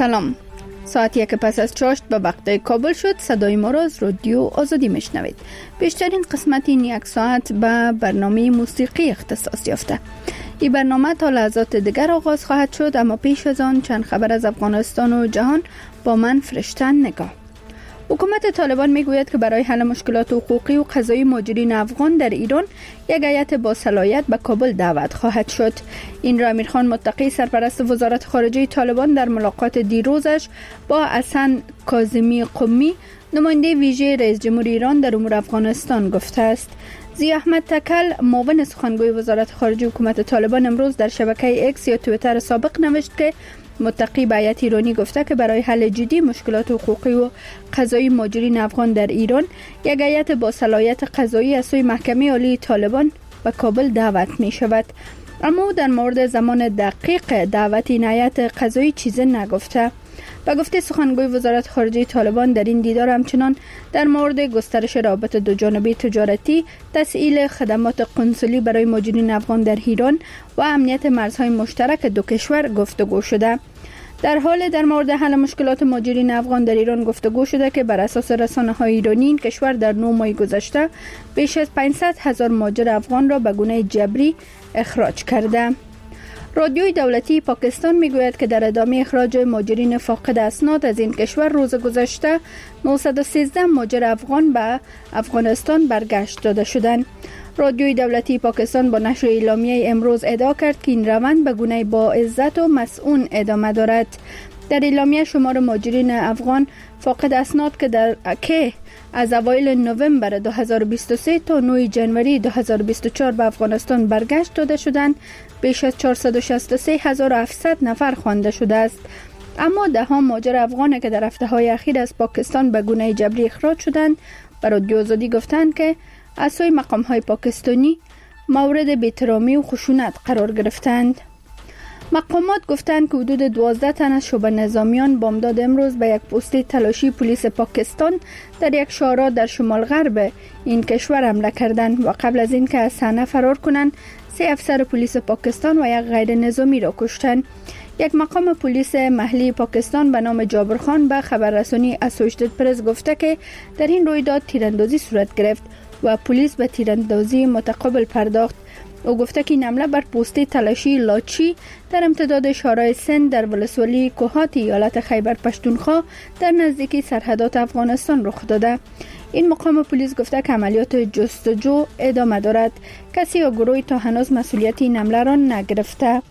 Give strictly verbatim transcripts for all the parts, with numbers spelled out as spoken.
سلام. ساعت یک پس از چاشت به وقت کابل شد. صدای ما را از رادیو آزادی میشنوید. بیشترین قسمت این یک ساعت به برنامه موسیقی اختصاص یافته. این برنامه تا لحظات دیگر آغاز خواهد شد، اما پیش از آن چند خبر از افغانستان و جهان با من فرشته نگاه. حکومت طالبان میگوید که برای حل مشکلات حقوقی و قضایی مهاجرین افغان در ایران یک هیئت با صلاحیت به کابل دعوت خواهد شد. این را امیرخان متقی، سرپرست وزارت خارجه طالبان، در ملاقات دیروزش با حسن کاظمی قمی، نماینده ویژه رئیس جمهور ایران در امور افغانستان گفته است. ضیاء احمد تکل، معاون سخنگوی وزارت خارجه حکومت طالبان، امروز در شبکه اکس یا توییتر سابق نوشت که متقی به هیئت ایرانی گفته که برای حل جدی مشکلات حقوقی و قضایی مهاجرین افغان در ایران یک هیئت با صلاحیت قضایی از سوی محکمه عالی طالبان به کابل دعوت می شود. اما در مورد زمان دقیق دعوت این هیئت قضایی چیزی نگفته. به گفته سخنگوی وزارت خارجه طالبان، در این دیدار همچنان در مورد گسترش روابط دوجانبه تجارتی، تسهیل خدمات قنسولی برای مهاجرین افغان در ایران و امنیت مرزهای مشترک دو کشور گفتگو شده. در حال در مورد حل مشکلات مهاجرین افغان در ایران گفتگو شده که بر اساس رسانه‌های ایرانی این کشور در نه ماه گذشته بیش از پانصد هزار مهاجر افغان را به گونه جبری اخراج کرده. رادیوی دولتی پاکستان میگوید که در ادامه اخراج مهاجرین فاقد اسناد از این کشور روز گذشته نهصد و سیزده مهاجر افغان به افغانستان برگشت داده شدند. رادیوی دولتی پاکستان با نشر اعلامیه امروز ادعا کرد که این روند به گونه با عزت و مسئول ادامه دارد. در اعلامیه شمار مهاجرین افغان فاقد اسناد که در که از اوایل نوامبر دو هزار و بیست و سه تا نه ژانویه دو هزار و بیست و چهار به افغانستان برگشت داده شدند، بیش از چهارصد و شصت و سه هزار و هفتصد نفر خوانده شده است. اما ده ها مهاجر افغان که در هفته‌های اخیر از پاکستان به گونه جبری اخراج شدند به رادیو آزادی گفتند که از سوی مقام‌های پاکستانی مورد بی‌احترامی و خشونت قرار گرفتند. مقامات گفتند که حدود دوازده تن از شعبه نظامیان بامداد امروز به یک پست تلاشی پلیس پاکستان در یک شارع در شمال غرب این کشور حمله کردند و قبل از اینکه از صحنه فرار کنند سه افسر پلیس پاکستان و یک غیر نظامی را کشتند. یک مقام پلیس محلی پاکستان به نام جابر خان به خبررسانی اسوشیتد پرس گفته که در این رویداد تیراندازی صورت گرفت و پلیس به تیراندازی متقابل پرداخت. او گفته که این حمله بر پست تلاشی لاچی در امتداد شارع سند در ولسوالی کوهات ایالت خیبر پشتونخوا در نزدیکی سرحدات افغانستان رخ داده. این مقام پلیس گفته که عملیات جستجو ادامه دارد. کسی یا گروهی تا هنوز مسئولیت این حمله را نگرفته.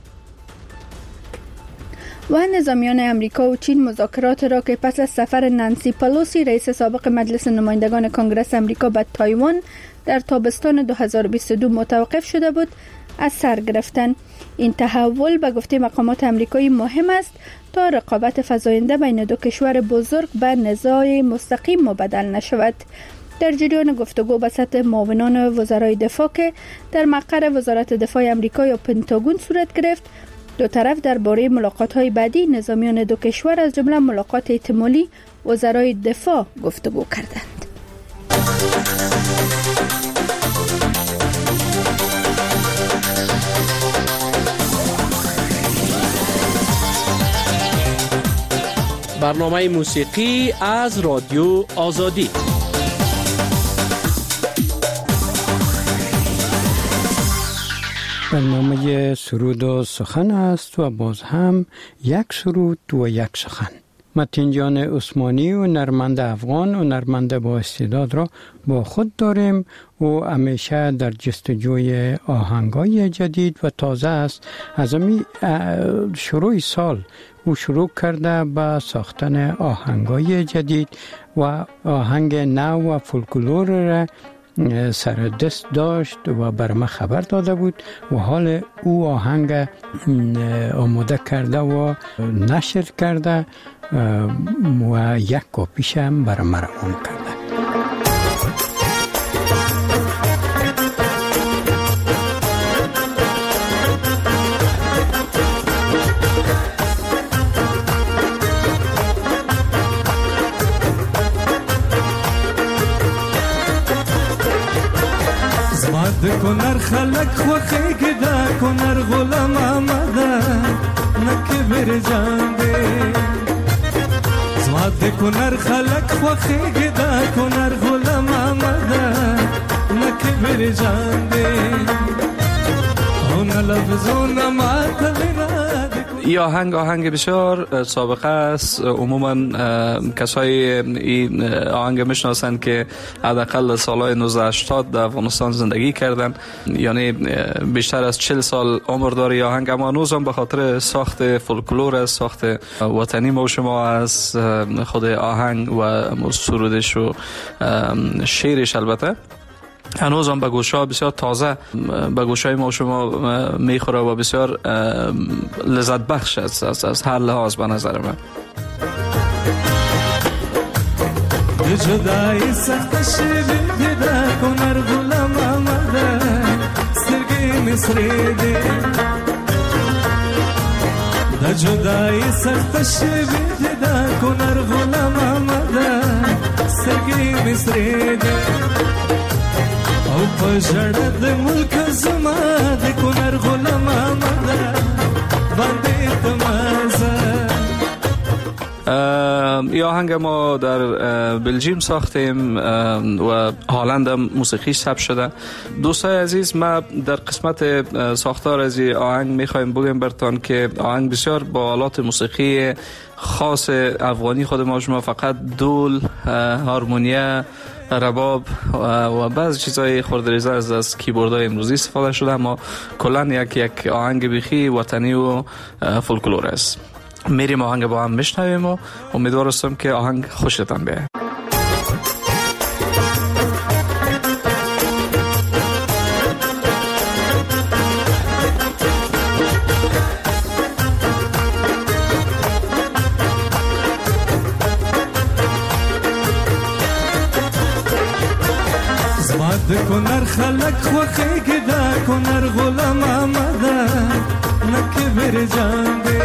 و نظامیان امریکا و چین مذاکرات را که پس از سفر نانسی پلوسی رئیس سابق مجلس نمایندگان کنگره امریکا به تایوان در تابستان دو هزار و بیست و دو متوقف شده بود از سر گرفتند. این تحول به گفته مقامات امریکایی مهم است تا رقابت فزاینده بین دو کشور بزرگ به نزاع مستقیم مبدل نشود. در جریان گفتگو به سطح معاونان وزرای دفاع که در مقر وزارت دفاع امریکا یا پنتاگون صورت گرفت، دو طرف درباره ملاقات‌های بعدی نظامیان دو کشور از جمله ملاقات احتمالی وزرای دفاع گفتگو کردند. برنامه موسیقی از رادیو آزادی. برنامه سرود و سخن است و باز هم یک سرود و یک سخن. متین جان عثمانی و نرمند افغان و نرمند با استعداد را با خود داریم و همیشه در جستجوی آهنگای جدید و تازه است. از امی شروع سال او شروع کرده به ساختن آهنگای جدید و آهنگ نو و فولکلور را سر دست داشت و بر ما خبر داده بود و حال او آهنگ آماده کرده و نشر کرده و یک کاپیش هم بر ما روان کرده. د کنر خلق خوخی که دا کنر غلام آمده نکه بر جان ده زماد کنر خلق خوخی گدا کنر غلام آمده نکبر جان دی اون لفظون ما تلینا. یا آهنگ آهنگ بسیار سابقه است. عموما کسای این آهنگ میشناسند که حداقل سالهای نوزده هشتاد در افغانستان زندگی کردن، یعنی بیشتر از چهل سال عمر داره آهنگ، اما هنوز هم به خاطر ساخت فولکلور است، ساخت وطنی ما شما از خود آهنگ و سرودش و شعرش البته هنوز هم به گوش‌ها بسیار تازه به گوش‌های ما شما میخوره و بسیار لذت بخش است از, از هر لحاظ به نظر من. جدای سخت شیوه پیدا کنر غلام آمده سترگی مصری دی دا جدای سخت شیوه پیدا کنر غلام آمده سترگی مصری دی او پجړه د ملک زما د کنر غلام آمده باندې تمازه. یا آهنگ ما در بلژیم ساختیم و هالند هم موسیقیش ثبت شده. دوستای عزیز، ما در قسمت ساختار از این آهنگ میخوایم بگیم براتون که آهنگ بسیار با آلات موسیقی خاص افغانی خود ما شما، فقط دول، هارمونیا، رباب و بعضی چیزای خردریزه از از کیبوردهای امروزی استفاده شده، اما کلا یک یک آهنگ بیخی وطنی و فولکلور است. میریم آهنگ با هم میشنویم و امیدوار هستم که آهنگ خوشتان بیاید. زماد کنر خلق خوخی گدا کنر غلام آمده نکبر جان دی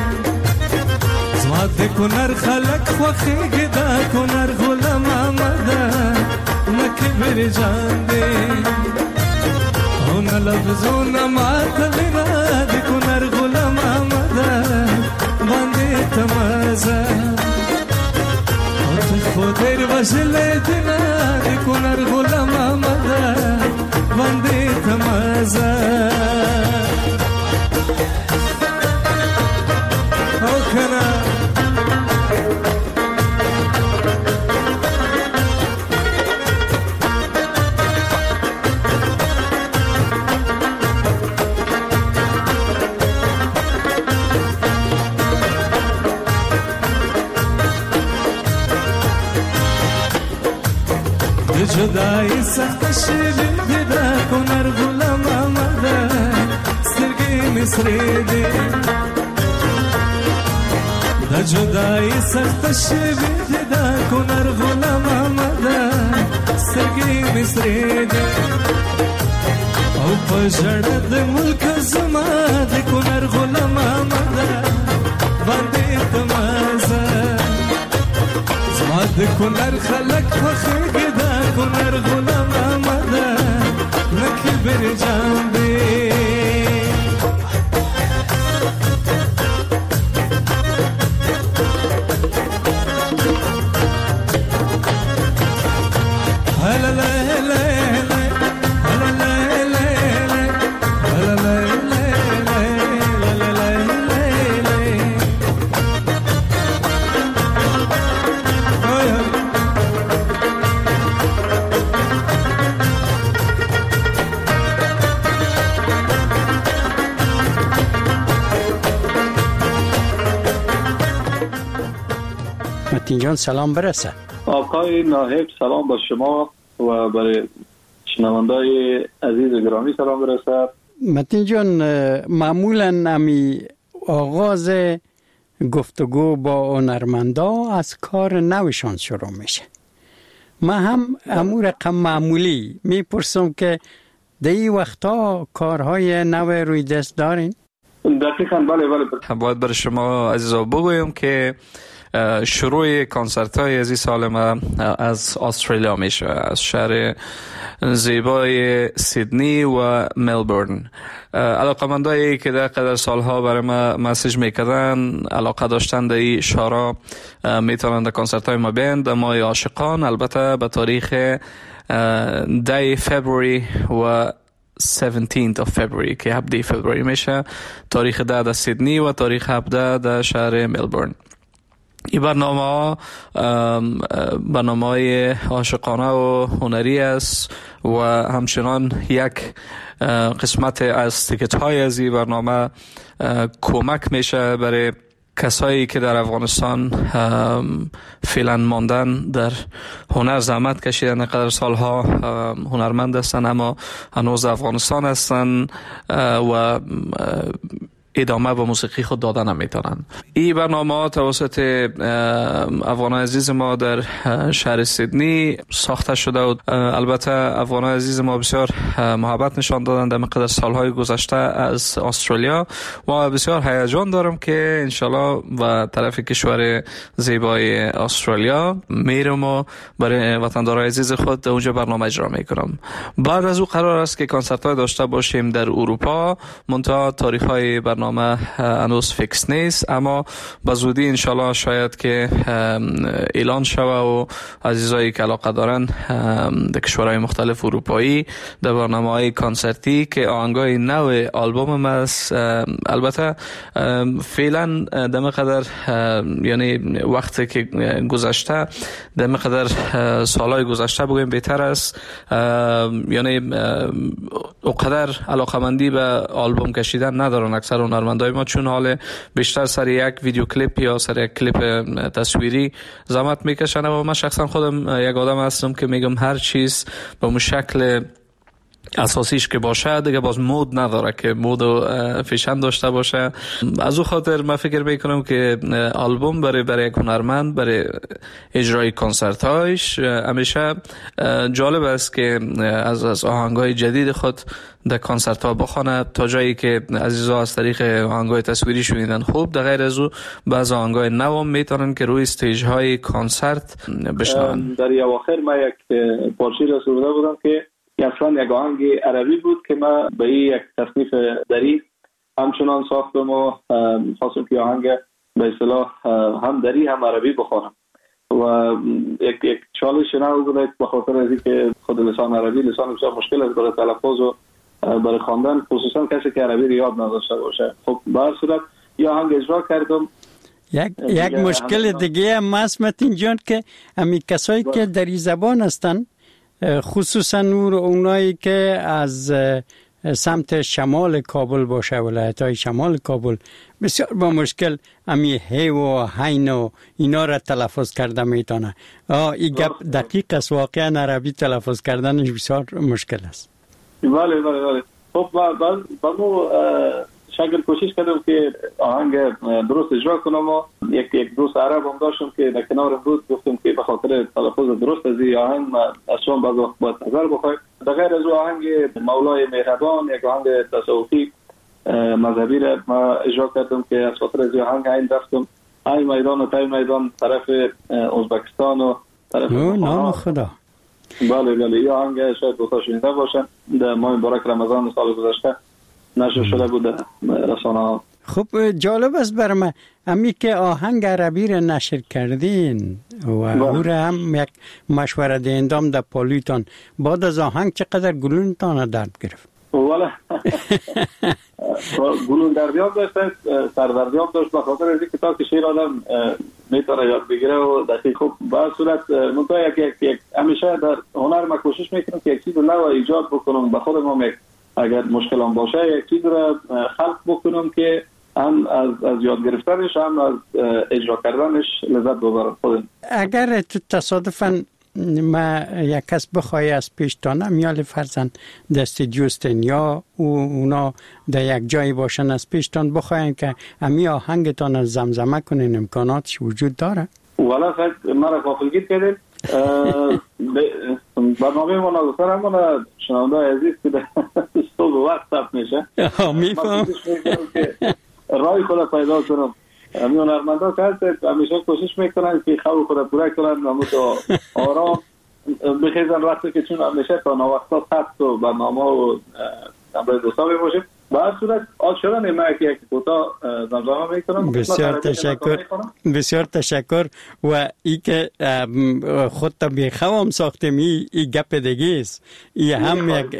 زماد کنر خلق خوخی گدا کنر غلام آمده نکبر جان دی اون لفظون ما تلینا دی کنر غلام آمده باندې تمازه خودر وشله دینا دی کنر غلام آمده باندې تمازه. او کنه جدای سخت شیوه پیدا کنر غلام آمده سترگی مصری دی دا جدای سخت شیوه پیدا کنر غلام آمده سترگی مصری دی او پجړه د ملک زما د کنر غلام آمده باندې تمازه زما د کنر خلق خوخی گدا کنر غلام آمده نکبر جان دی. متین جان سلام برسه. آقای ناهب سلام با شما و برای شنوندای عزیز گرامی سلام برسد. متین جان، معمولا امی آغاز گفتگو با هنرمندا از کار نوشان شروع میشه. ما هم امور رقم معمولی میپرسم که در این وقتا کارهای نو روی دست دارین؟ دقیقاً بله بله. باید برای شما عزیزا بگویم که شروع کنسرت های از این سال ما از استرالیا میشه، از شهر زیبای سیدنی و ملبورن. علاقمندایی که در قدر سالها برای ما مسیج میکردن، علاقه داشتن در این شارا، میتونن در کنسرت های ما بیند. در ماه عاشقان البته به تاریخ ده فبروری و هفدهم فبروری که هفده فبروری میشه، تاریخ ده در سیدنی و تاریخ هفده در شهر ملبورن. این برنامه ها برنامه های عاشقانه و هنری است و همچنان یک قسمت از تیکت های از این برنامه کمک میشه برای کسایی که در افغانستان فعلا ماندن، در هنر زحمت کشیدن، قدر سالها هنرمند هستن اما هنوز افغانستان هستن و ادامه به موسیقی خود دادن نمیتونن. این برنامه توسط افغان عزیز ما در شهر سیدنی ساخته شده و البته افغان عزیز ما بسیار محبت نشان دادن در مقدار سالهای گذشته از استرالیا و بسیار هیجان دارم که انشالله و طرف کشور زیبای استرالیا میرم و برای وطندارای عزیز خود در اونجا برنامه اجرا میکنم. بعد از او قرار است که کنسرت های داشته باشیم در اروپا، منتها تاریخ های برنامه هنوز فیکس نیست، اما به زودی انشالله شاید که اعلان شوه و عزیزایی که علاقه دارن در کشورهای مختلف اروپایی در برنامه های کنسرتی که آهنگای نو آلبوم است. البته فعلا در مقدار یعنی وقتی که گذشته، در مقدار سالهای گذشته بگویم بهتر است، یعنی اقدر علاقمندی به آلبوم کشیدن ندارن اکثر هنرمندای ما، چون حال بیشتر سر یک ویدیو کلیپ یا سر یک کلیپ تصویری زحمت میکشن و من شخصا خودم یک آدم هستم که میگم هر چیز به اون شکل اساسیش که باشه دیگه باز مود نداره که مود و فیشن داشته باشه. از او خاطر من فکر میکنم که آلبوم برای برای یک هنرمند برای اجرای کنسرت هایش همیشه جالب است که از از آهنگای جدید خود در کنسرت ها بخونه، تا جایی که عزیزا از طریق آهنگای تصویری شنیدن خوب، در غیر از او بعض آهنگای نو میتونن که روی استیج های کنسرت بشنون. در اواخر ما یک پارچه را سروده بودم که اصلا یک آهنگ عربی بود که ما به این یک تصنیف دری همچنان ساختم و خواستم که آهنگ به اصطلاح هم دری هم عربی بخوانم و یک یک چالش نو بود به خاطر از اینکه خود لسان عربی لسان بسیار مشکل است برای تلفظ و برای خواندن، خصوصا کسی که عربی رو یاد نداشته باشه. خب به هر صورت یا آهنگ اجرا کردم. یک یک مشکل دیگه هم متین جان که همین کسایی که در این زبان هستن، خصوصا اونایی که از سمت شمال کابل باشه، ولایت‌های شمال کابل، بسیار با مشکل امی هی و هین و اینا را تلفظ کرده میتونه. این گپ دقیق است، واقعا عربی تلفظ کردنش بسیار مشکل است. بله بله بله. خب بعد بعد شکل کوشش کردم که آهنگ درست اجرا کنم و یک یک دوست عرب هم داشتم که در کنارم بود، گفتم که به خاطر تلفظ درست از این آهنگ از شما بعض وقت باید نظر بخواید. در غیر از او آهنگ مولای مهربان، یک آهنگ تصوفی مذهبی را ما اجرا کردم که از خاطر از این آهنگ این رفتم این میدان و تای میدان طرف ازبکستان و طرف نام خدا. بله بله. این آهنگ شاید دوتا شنیده باشن، در ماه مبارک رمضان سال گذشته نشر شده بوده رسانه ها. خب جالب است برای من امی که آهنگ عربی را نشر کردین و او را هم یک مشوره دهندام در پالیتان، بعد از آهنگ چقدر گلونتان درد گرفت؟ والا گلون دردیاب داشت، سردردیاب داشت، به خاطر اینکه تا که شعر آدم میتونه یاد بگیره و دقیق. خب به صورت منتها یک یک یک همیشه در هنر ما کوشش میکنم که یک چیز نو ایجاد بکنم، به خودم هم یک اگر مشکلام باشه یک چیز را خلق بکنم که هم از از یاد گرفتنش هم از اجرا کردنش لذت ببرم خودم. اگر تو تصادفاً ما یک کس بخوای از پیشتانم یا فرزن دست جوستن یا اونا در یک جایی باشن از پیشتان بخواین که امی آهنگتان از زمزمه کنین، امکاناتش وجود داره؟ والا خیلی مرا غافلگیر کردیم. برنامه ما نازدار همون شنونده عزیز که در صبح وقت ثبت میشه، میفهم رای خود پیدا کنم همین هنرمندا که هست همیشه کوشش میکنن که خواب خود پورا کنن و تو آرام بخیزن وقتی که چون همیشه تا نوقتا سخت و برنامه و امروز دوستا باشیم با هر صورت آج شدن ما یک کوتاه زمزمه میکنم. بسیار تشکر بسیار تشکر و ای که خود تا بیخوام ساختیم ای, ای گپ دیگه است ای هم یک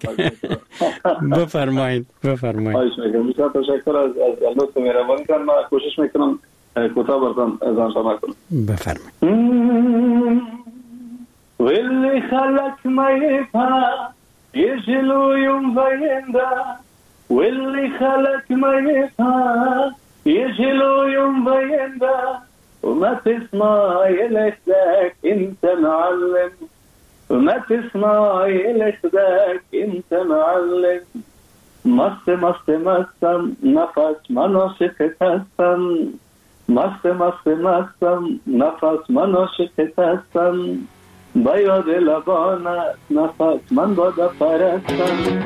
بفرمایید بفرمایید. بسیار تشکر از از لطف مهربانی کردن. ما کوشش میکنم کوتاه براتون زمزمه کنم. بفرمایید. واللي خلق ما يفهم يجلو يوم بيندا واللي خلق ما يفهم يجلو يوم بيندا وما تسمع يلخدك انت معلم وما تسمع يلخدك انت معلم مست مست مستم نفس مناشق هستم مست مست مستم نفس مناشق هستم با یاد لبانت نفس من بادا پرستم.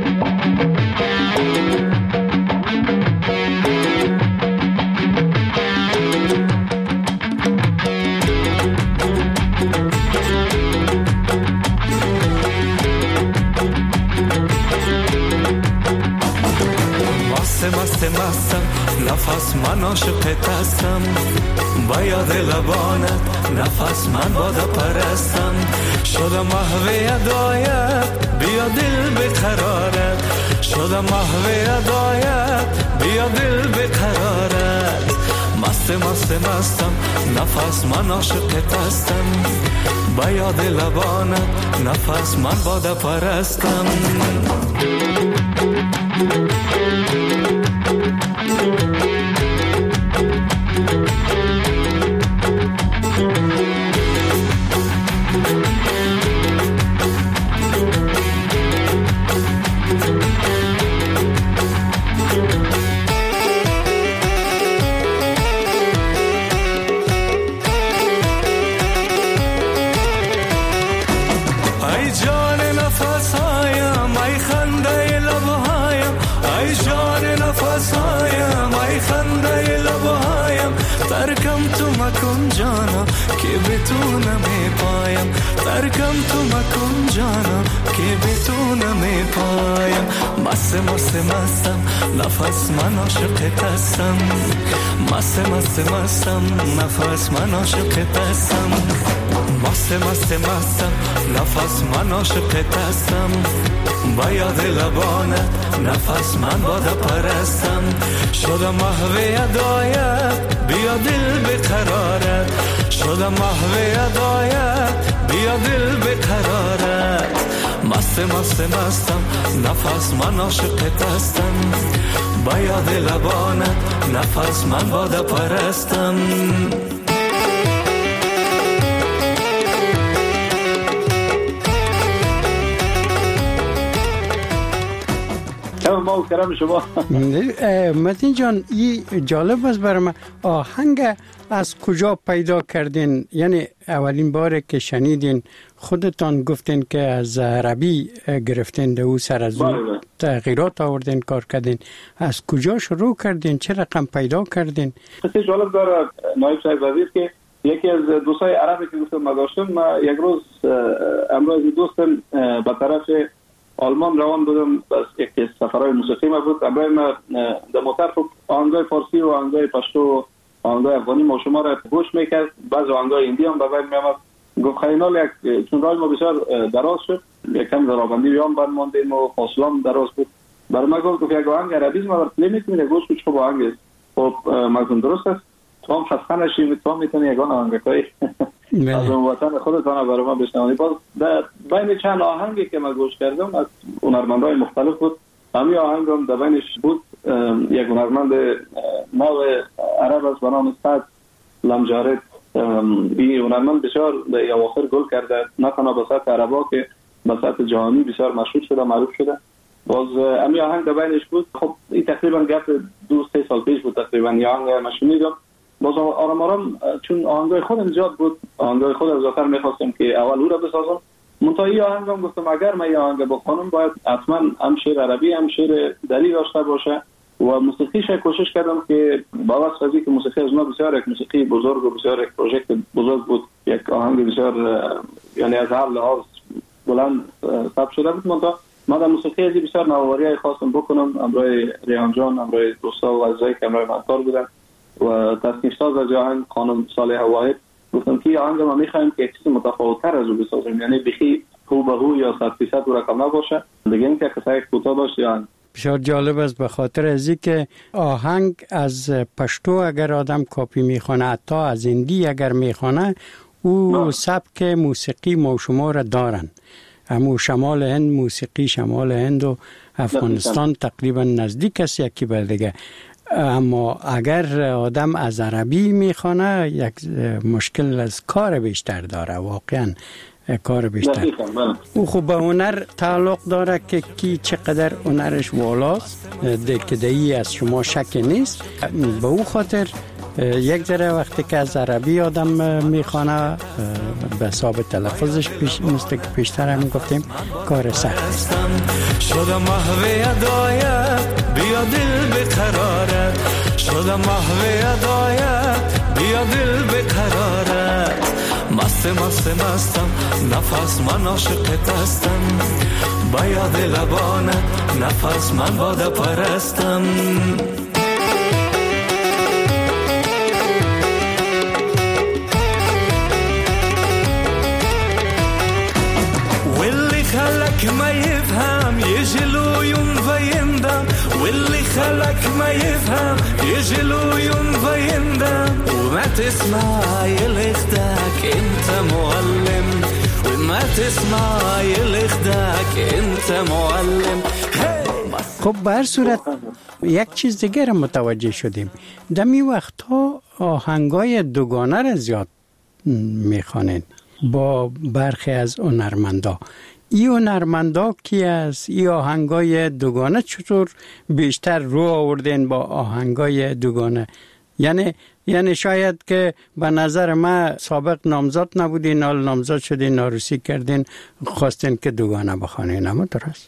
مست مست مستم نفس من عاشقت هستم با یاد لبانت نفس من بادا پرستم شدم محو ادایت بیا دل بقرارت شدم محو ادایت بیا دل بقرارت مست مست مستم نفس من عاشقت هستم با یاد لبانت نفس من بادا پرستم. ترکم تو مکن جانا که بتونم پایم مست مست مستم نفس من عاشقت هستم مست مست مستم نفس من عاشقت هستم مست مست مستم نفس من عاشقت هستم با یاد لبانت نفس من بادا پرستم شدم محو ادایت بیا دل بقرارت شدم محو ادایت بیا دل بقرارت مست مست مستم نفس من عاشقت هستم با یاد لبانت نفس من بادا پرستم. ما و کرم شما. متین جان این جالب است برای من آهنگ از کجا پیدا کردین؟ یعنی اولین باره که شنیدین خودتان گفتین که از عربی گرفتین ده او سر از اون تغییرات آوردین کار کردین از کجا شروع کردین؟ چه رقم پیدا کردین؟ خیلی جالب داره نایب صاحب وزیر که یکی از دوستای عربی که گفتم ما داشتم ما یک روز امروز دوستم به طرف آلمان روان بودم بس یک سفرهای موسیقی ما بود برای ما در موتر آهنگای فارسی و آهنگای پشتو و آهنگای افغانی ما شما را گوش میکرد بعض آهنگای هندی هم برای می آمد گفت خیلی یک چون راه ما بسیار دراز شد یکم درابندی بیان بند ماندیم و فاصله هم دراز بود برای ما گفت یک آهنگ عربی ما را پلی میکنید گوش کچ خوب آهنگ است خب مگم درست است تو هم خسته نشید تو هم میتونی یگان آهنگای از اون وطن خودتان برای ما بشنوید. باز در بین چند آهنگی که من گوش کردم از هنرمندای مختلف بود همین آهنگ هم در بینش بود یک هنرمند نو عرب است به نام سعد لمجارد این هنرمند بسیار در اواخر گل کرده نه تنها به سطح عربا که به سطح جهانی بسیار مشهور شده معروف شده. باز همین آهنگ در بینش بود. خب این تقریبا گپ دو سه سال پیش بود تقریبا این آهنگ مشهور باز آرام آرام چون آهنگای خودم زیاد بود آهنگای خودم زیادتر میخواستم که اول او را بسازم منتهی آهنگ هم گفتم اگر من این آهنگ بخونم باید حتما هم شعر عربی هم شعر دری داشته باشه و موسیقیش کوشش کردم که با واسه که موسیقی از ما بسیار یک موسیقی بزرگ و بسیار یک پروژکت بزرگ بود، یک آهنگ بسیار یعنی از هر لحاظ بلند ثبت شده بود. من تا من در موسیقی ازی بسیار نوآوری خواستم بکنم، امروی ریحان جان، امروی دوستا و عزیزایی که امروی منطار بودن و تصنیف ساز از آهنگ خانم صالحه واحد گفتم که آهنگ ما میخوایم که چیز متفاوت‌تر از او بسازیم، یعنی بخی هو به هو یا صد فیصد او رقم نباشه، دیگه اینکه قصه کوتاه باشه. یعنی بسیار جالب است به خاطر ازی که آهنگ از پشتو اگر آدم کاپی میخونه، حتی از هندی اگر میخونه، او سبک موسیقی ما شما را دارن. همو شمال هند، موسیقی شمال هند و افغانستان تقریبا نزدیک است یکی به دیگه. اما اگر آدم از عربی میخونه یک مشکل از کار بیشتر داره، واقعا کار بیشتر. او خب به هنر تعلق داره که کی چقدر هنرش والاست، دکدهی از شما شک نیست. به او خاطر یک ذره وقتی که از عربی آدم میخوانه به حساب تلفظش پیش مثل که پیشتر هم گفتیم کار سخت شدم محو ادایت بیا دل بقرارت، شدم محو ادایت بیا دل بقرارت، مست مست مستم نفس من عاشقت هستم، با یاد لبانت نفس من باده پرستم. خلق ما يفهم يجلو يوم فيندم، واللي خلق ما يفهم يجلو يوم فيندم، وما تسمع يلخدك انت معلم، وما تسمع يلخدك انت معلم. خب به هر صورت یک چیز دیگر متوجه شدیم، دمی وقتها آهنگای دوگانه را زیاد میخوانین با برخی از هنرمندا. ای هنرمندا کی است؟ ای آهنگای دوگانه چطور بیشتر رو آوردین با آهنگای دوگانه؟ یعنی یعنی شاید که به نظر من سابق نامزد نبودین، حال نامزد شدین، عروسی کردین، خواستین که دوگانه بخوانین، اما درست؟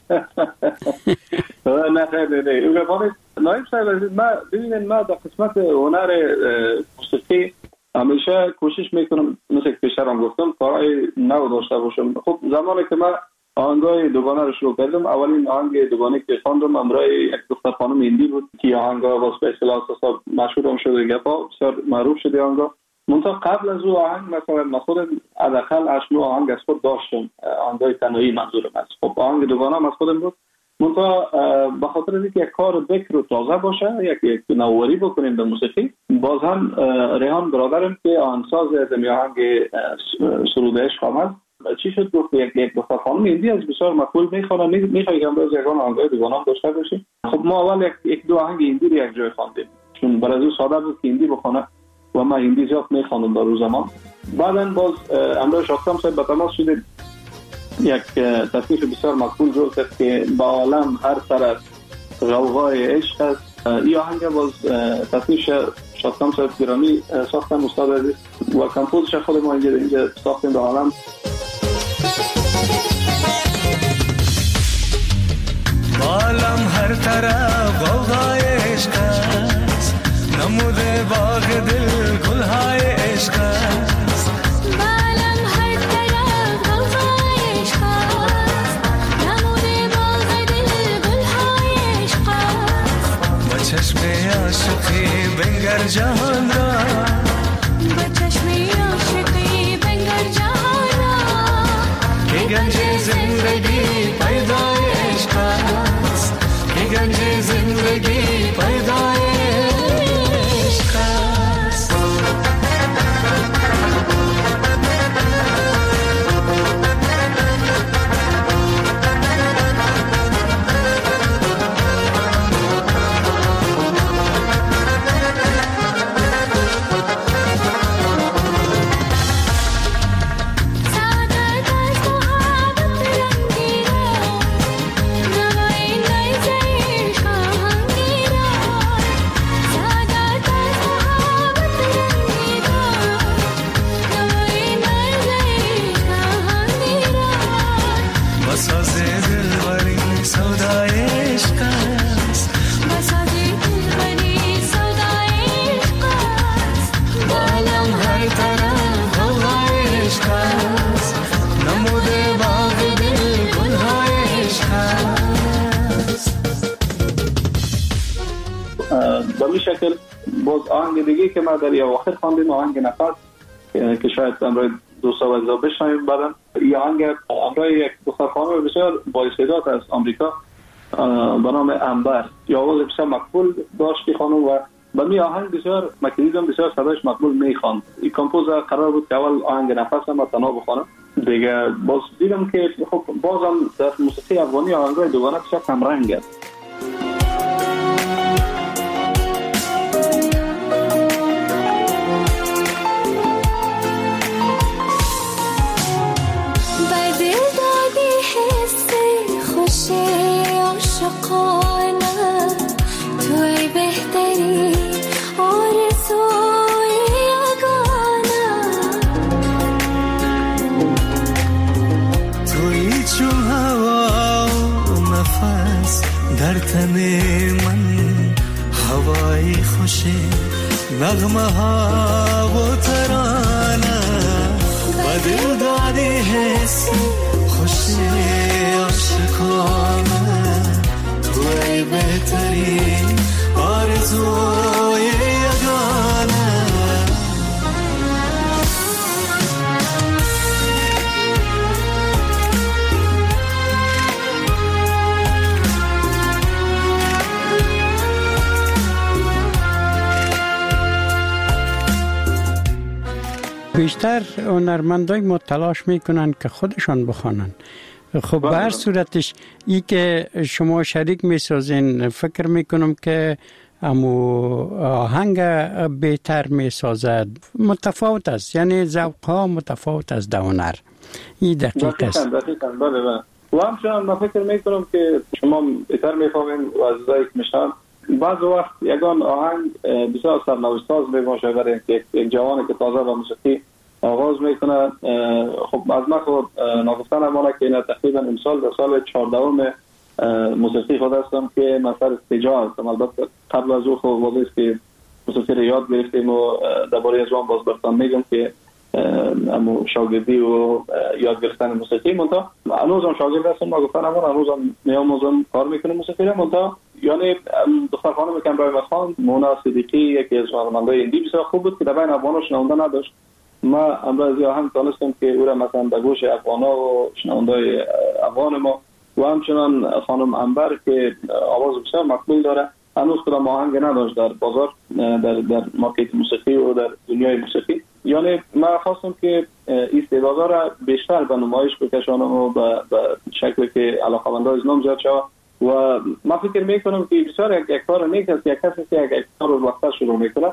نه خیلی نه. نایب صاحب ما ببینید، ما در قسمت هنر موسیقی همیشه کوشش میکنم مثل که پیشتر هم گفتم کارهای نو داشته باشم. خب زمانی که من آهنگای دوگانه رو شروع کردم، اولین آهنگ دوگانه که خواندم امرای یک دختر خانم هندی بود که آهنگا واسه به اصطلاح اساسا مشهور هم شده، گپا بسیار معروف شده آهنگا. منتها قبل از او آهنگ مثلا من خودم حداقل هشت نو آهنگ از خود داشتم، آهنگای تنهایی منظورم است. خب آهنگ دوگانه هم از خودم بود، منتها به خاطر اینکه یک کار بکر و تازه باشه، یک یک نوآوری بکنیم به موسیقی. باز هم ریحان برادرم که آهنگساز از این آهنگ سرود عشق آمد، چی شد گفت یک یک دختر خانم هندی از بسیار مقبول میخوانه، میخوای که امروز یگان آهنگای دوگانه داشته باشیم. خب ما اول یک یک دو آهنگ هندی رو یک جای خواندیم، چون برای او ساده بود که هندی بخونه و ما هندی زیاد میخوانم در روز زمان. بعداً باز امروز شاکتم صاحب به تماس شدیم، یک تصنیف بسیار مقبول رو کرد که با عالم هر طرف غوغای عشق است. این آهنگ باز تصنیف شاکتم صاحب گرامی ساختم استاد عزیز و کمپوزش خود ما اینجا اینجا ساختیم به عالم. عالم هر طرف غوغای عشق است، نموده باغ دل گلهای عشق است. چشم عاشقی بنگر جهان را، با چشم عاشقی بنگر جهان را، که گنج زندگی پیدای عشق است، که گنج زندگی پیدای عشق است. به می شکل باز آهنگ دیگه که ما در یا آخر خواندیم آهنگ نفس که شاید امروز دوستا و عزیزا بشنویم بعداً. این آهنگ امروز یک دختر خانم بسیار با استعداد از آمریکا به نام انبر، یا آواز بسیار مقبول داشت که خانم و به می آهنگ بسیار مکریدم بسیار صداش مقبول میخواند. این کمپوزر قرار بود که اول آهنگ نفس هم تنها بخوانم دیگه، باز دیدم که خب بازم در موسیقی افغانی آهنگای دوگانه بسیار کم رنگ است. در تن من هوای خوشی نغمه ها و ترانه و دل دادی حس خوشی عاشقانه توی بهترین آرزوی یگانه. بیشتر هنرمندای ما تلاش میکنن که خودشان بخوانن. خب به هر صورتش ای که شما شریک میسازین فکر میکنم که امو آهنگ بهتر میسازد، متفاوت است، یعنی ذوق ها متفاوت است در هنر. این دقیق است. دقیقاً بله بله. و همچنان من فکر میکنم که شما بهتر میفهمین و عزیزایی که میشنن بعض وقت یگان آهنگ بسیار سرنوشت‌ساز میباشه برای یک جوانی که تازه با موسیقی آغاز میکنه. خب از من خود ناگفتن امانه که این تقریبا امسال در سال چهاردهم موسیقی خود هستم که من سر استجاع هستم. البته قبل از او خب واضح است که موسیقی رو یاد گرفتیم و درباره از آن باز برتان میگم که امو شاگردی و یاد گرفتن موسیقی منتها هنوزم شاگرد هستم. ناگفتن امانه هنوزم میاموزم کار میکنم موسیقی رو منتها یعنی دختر خانم که برای خان مونا صدیقی یکی از هنرمندای هندی بسیار خوب بود که در بین افغانا شنونده نداشت. ما امروز یا هم دانستم که او را مثلا در گوش افغانا و شنوندای افغان ما و همچنان خانم انبر که آواز بسیار مقبول داره هنوز کدام آهنگ نداشت در بازار، در در مارکت موسیقی و در دنیای موسیقی. یعنی من خواستم که این استعدادها را بیشتر به نمایش بکشانم و به شکلی که علاقه‌مندان از نام زیاد شود. و من فکر میکنم که بسیار یک کار نیک است یک کسی که یک کار رو وقتا شروع میکنه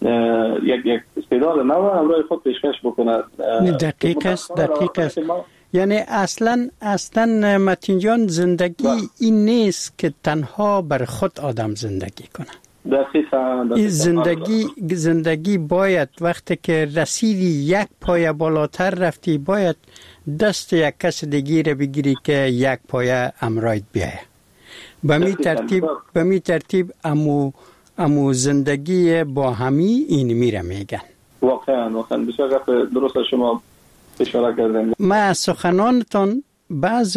یک یک استعداد نو امروز خود پیشکش بکنه. دقیق است دقیق است. یعنی اصلا اصلا متین جان زندگی با. این نیست که تنها بر خود آدم زندگی کنه. دقیقاً این زندگی زندگی باید وقتی که رسیدی یک پایه بالاتر رفتی باید دست یک کس دیگه رو بگیری که یک پایه امراید بیایه. به می ترتیب به می ترتیب امو امو زندگی با همی این میره میگن. واقعا واقعا بسیار گپ درست شما اشاره کردین. ما از سخنانتان بعض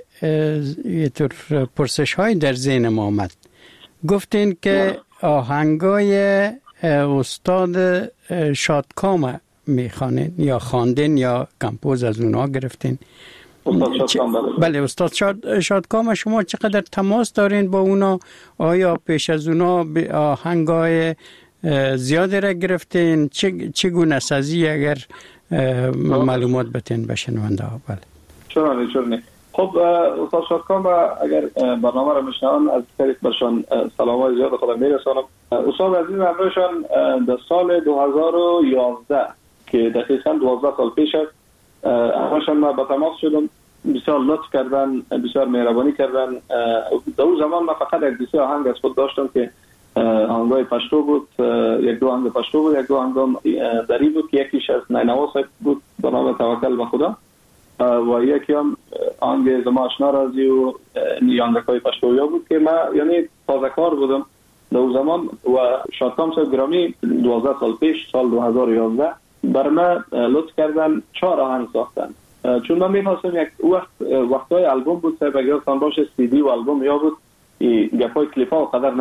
یه طور پرسش های در ذهن ما آمد. گفتین که آهنگای استاد شادکام میخوانین یا خواندین یا کمپوز از اونا گرفتین؟ استاد شادکام بله. بله استاد شاد شادکام شما چقدر تماس دارین با اونا؟ آیا پیش از اونا آهنگای زیاده را گرفتین؟ چه چگونه سازی اگر معلومات بتین به شنونده ها؟ بله چرا چرا خب استاد شادکام اگر برنامه را میشنون از طریق برشان سلامای زیاد خودم میرسانم. استاد عزیز امروزشان در سال دو هزار و یازده که دقیقاً دوازده سال پیش است همشان ما با تماس شدم، بسیار لطف کردن، بسیار مهربانی کردن. در اون زمان من فقط یک دیسی آهنگ از خود داشتم که آهنگای پشتو بود، یک دو آهنگ پشتو بود، یک دو آهنگ دری بود که یکیش از نینوا بود به نام توکل به خدا و یکی هم آهنگ زما آشنا رازی و آهنگای پشتویا بود که من یعنی تازه کار بودم در اون زمان. و شادکام صاحب گرامی دوازده سال پیش سال دو هزار و یازده بر من لطف کردن چهار آهنگ ساختن، چون من می‌خواستم یک وقت وقتای آلبوم بود صاحب اگر سان باشه سی دی و آلبوم یا بود گپای کلیپ‌ها قدر نبود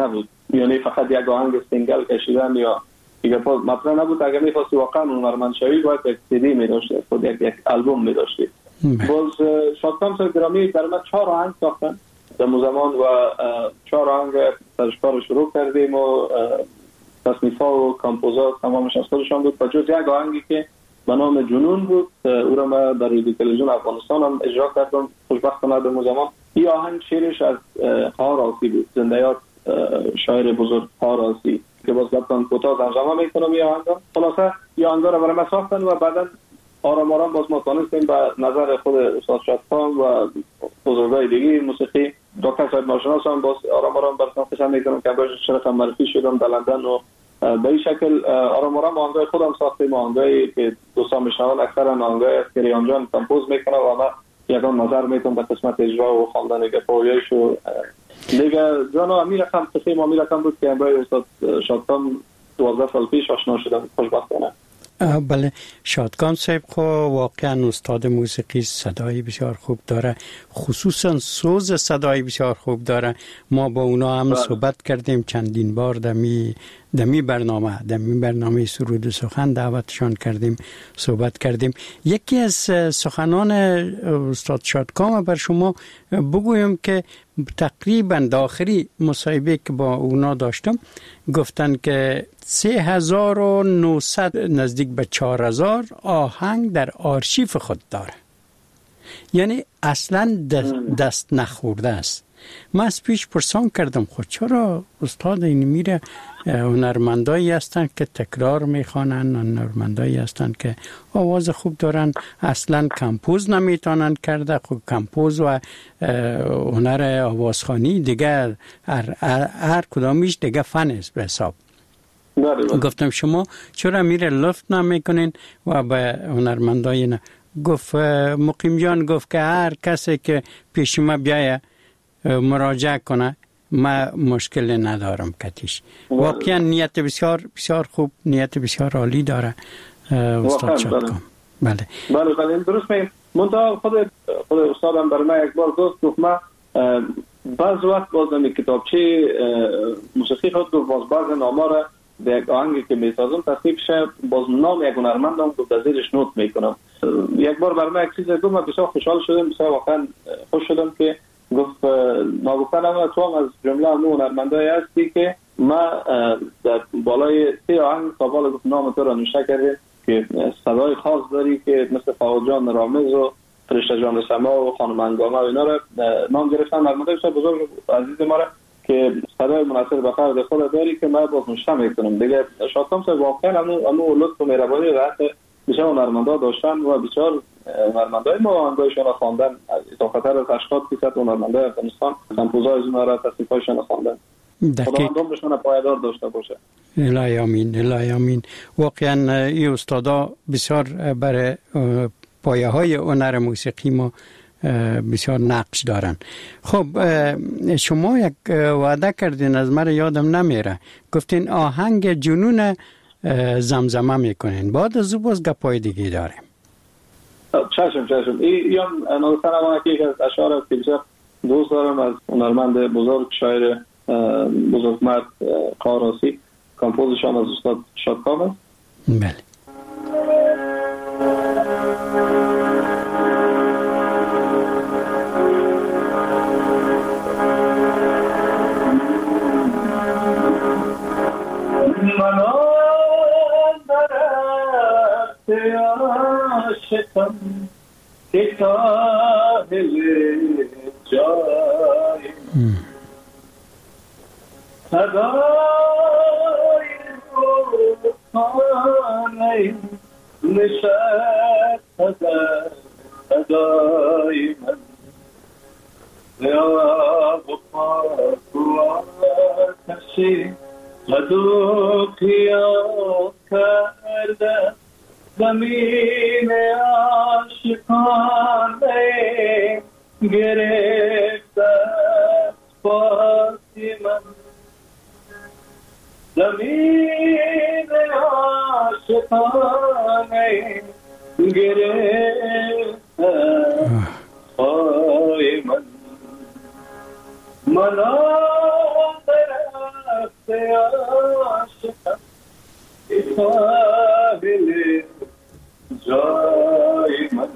یعنی فقط یک آهنگ سینگل کشیدن یا دیگه باز مطرح نبود. اگر می‌خواستی واقعا هنرمند شوی باید یک سی دی می‌داشتی، خود یک یک آلبوم می‌داشتی. باز شادکام صاحب گرامی در ما چهار آهنگ ساختن در زمان و چهار آهنگ سرشکار شروع کردیم و تصنیف‌ها و کامپوزات تمامش از خودشان بود. با جز یک آهنگی که به نام جنون بود، او را من در رادیو تلویزیون افغانستان هم اجرا کردم. خوشبختانه در زمان این آهنگ شعرش از قهار آسی بود، زنده‌یاد شاعر بزرگ قهار آسی که باز گفتن کوتاه ترجمه میکنم این آهنگ. خلاصه این آهنگ را برای ما ساختن و بعدا آرام آرام باز ما تانستیم به نظر خود استاد شادکام و بزرگای دیگه موسیقی دکتر صاحب ناشناس هم باز آرام آرام برسان قسم میکنم که باش شرکم معرفی شدم در لندن و به این شکل آرام آرام آهنگای خودم ساختیم. آهنگایی که دوستان میشنون اکثرا آهنگای است که ریان جان کمپوز میکنه و ما یکان نظر میتونم به قسمت اجرا و خواندن گپایش و دیگه جانا امیر رقم قسم امیر رقم بود که با استاد شادکام دوازده سال پیش آشنا شدم خوشبختانه. بله، شادکام صاحب خو واقعا استاد موسیقی، صدای بسیار خوب داره، خصوصا سوز صدای بسیار خوب داره. ما با اونا هم صحبت کردیم چندین بار دمی دمی برنامه دمی برنامه سرود و سخن دعوتشان کردیم، صحبت کردیم. یکی از سخنان استاد شادکام بر شما بگویم که تقریبا داخلی مصاحبه که با اونا داشتم گفتن که سه هزار و نهصد نزدیک به چهار هزار آهنگ در آرشیف خود داره، یعنی اصلا دست نخورده است. من از پیش پرسان کردم خود چرا استاد این میره هنرمندایی هستند که تکرار میخوانن، هنرمندایی هستند که آواز خوب دارن، اصلا کمپوز نمیتونن کرده. خب کمپوز و هنر آوازخوانی دیگه هر, هر کدامیش دیگه فن است به حساب. گفتم شما چرا میره لفت نمیکنین و به هنرمندای نه؟ گفت مقیم جان گفت که هر کسی که پیش ما بیایه مراجعه کنه ما مشکل ندارم کتیش. واقعا نیت بسیار بسیار خوب، نیت بسیار عالی داره استاد شادکام. بله بله بله درست میگم. منتها خود خود استادم برای من یک بار گفت گفت ما بعض وقت باز نمی کتابچه موسیقی خود گفت باز بعض نامه را به یک آهنگی که میسازم تصنیف شه باز نام یک هنرمندم گفت از زیرش نوت میکنم. یک بار برای من یک چیز گفت من بسیار خوشحال شدم، بسیار واقعا خوش شدم که گفت ناگفتن اما تو هم از جمله همون هنرمندایی هستی که ما در بالای سه آهنگ قابل گفت نام تو را نوشته کردیم که صدای خاص داری که مثل فاوز جان رامز و فرشته جان سما و خانم انگامه و اینا را نام گرفتن. هنرمندای بسیار بزرگ عزیز ما را که صدای مناسب به فرد خود داری که من باز نوشته میکنم. دیگه شادکام صاحب واقعا همون همون لطف و مهربانی را حتی بسیار هنرمندا داشتن و بسیار هنرمندای ما آهنگایشان را خواندن. اضافتر از هشتاد درصد هنرمندای افغانستان کمپوزای اینا را تصنیفایشان خواندن. خداوند عمرشون پایدار داشته باشه. الهی آمین، الهی آمین. واقعا این استادا بسیار برای پایه های هنر موسیقی ما بسیار نقش دارن. خب شما یک وعده کردین از من یادم نمیره، گفتین آهنگ جنون زمزمه میکنین، بعد از او باز گپای دیگه داریم. چشم چشم این هم نوستن اما که یک از اشعار است که بسیار دوست دارم از هنرمند بزرگ شاعر بزرگ مرد قهار آسی، کمپوزشان از استاد شادکام است. بله عاشقم که ساحل جای صدای روحانه نشد صدای من یا بخاک و آتشی قدو قیام کرده زمین عاشقانه گرفته پاسی من، زمین عاشقانه گرفته پای من. منا درفت عاشقم قابل جای من.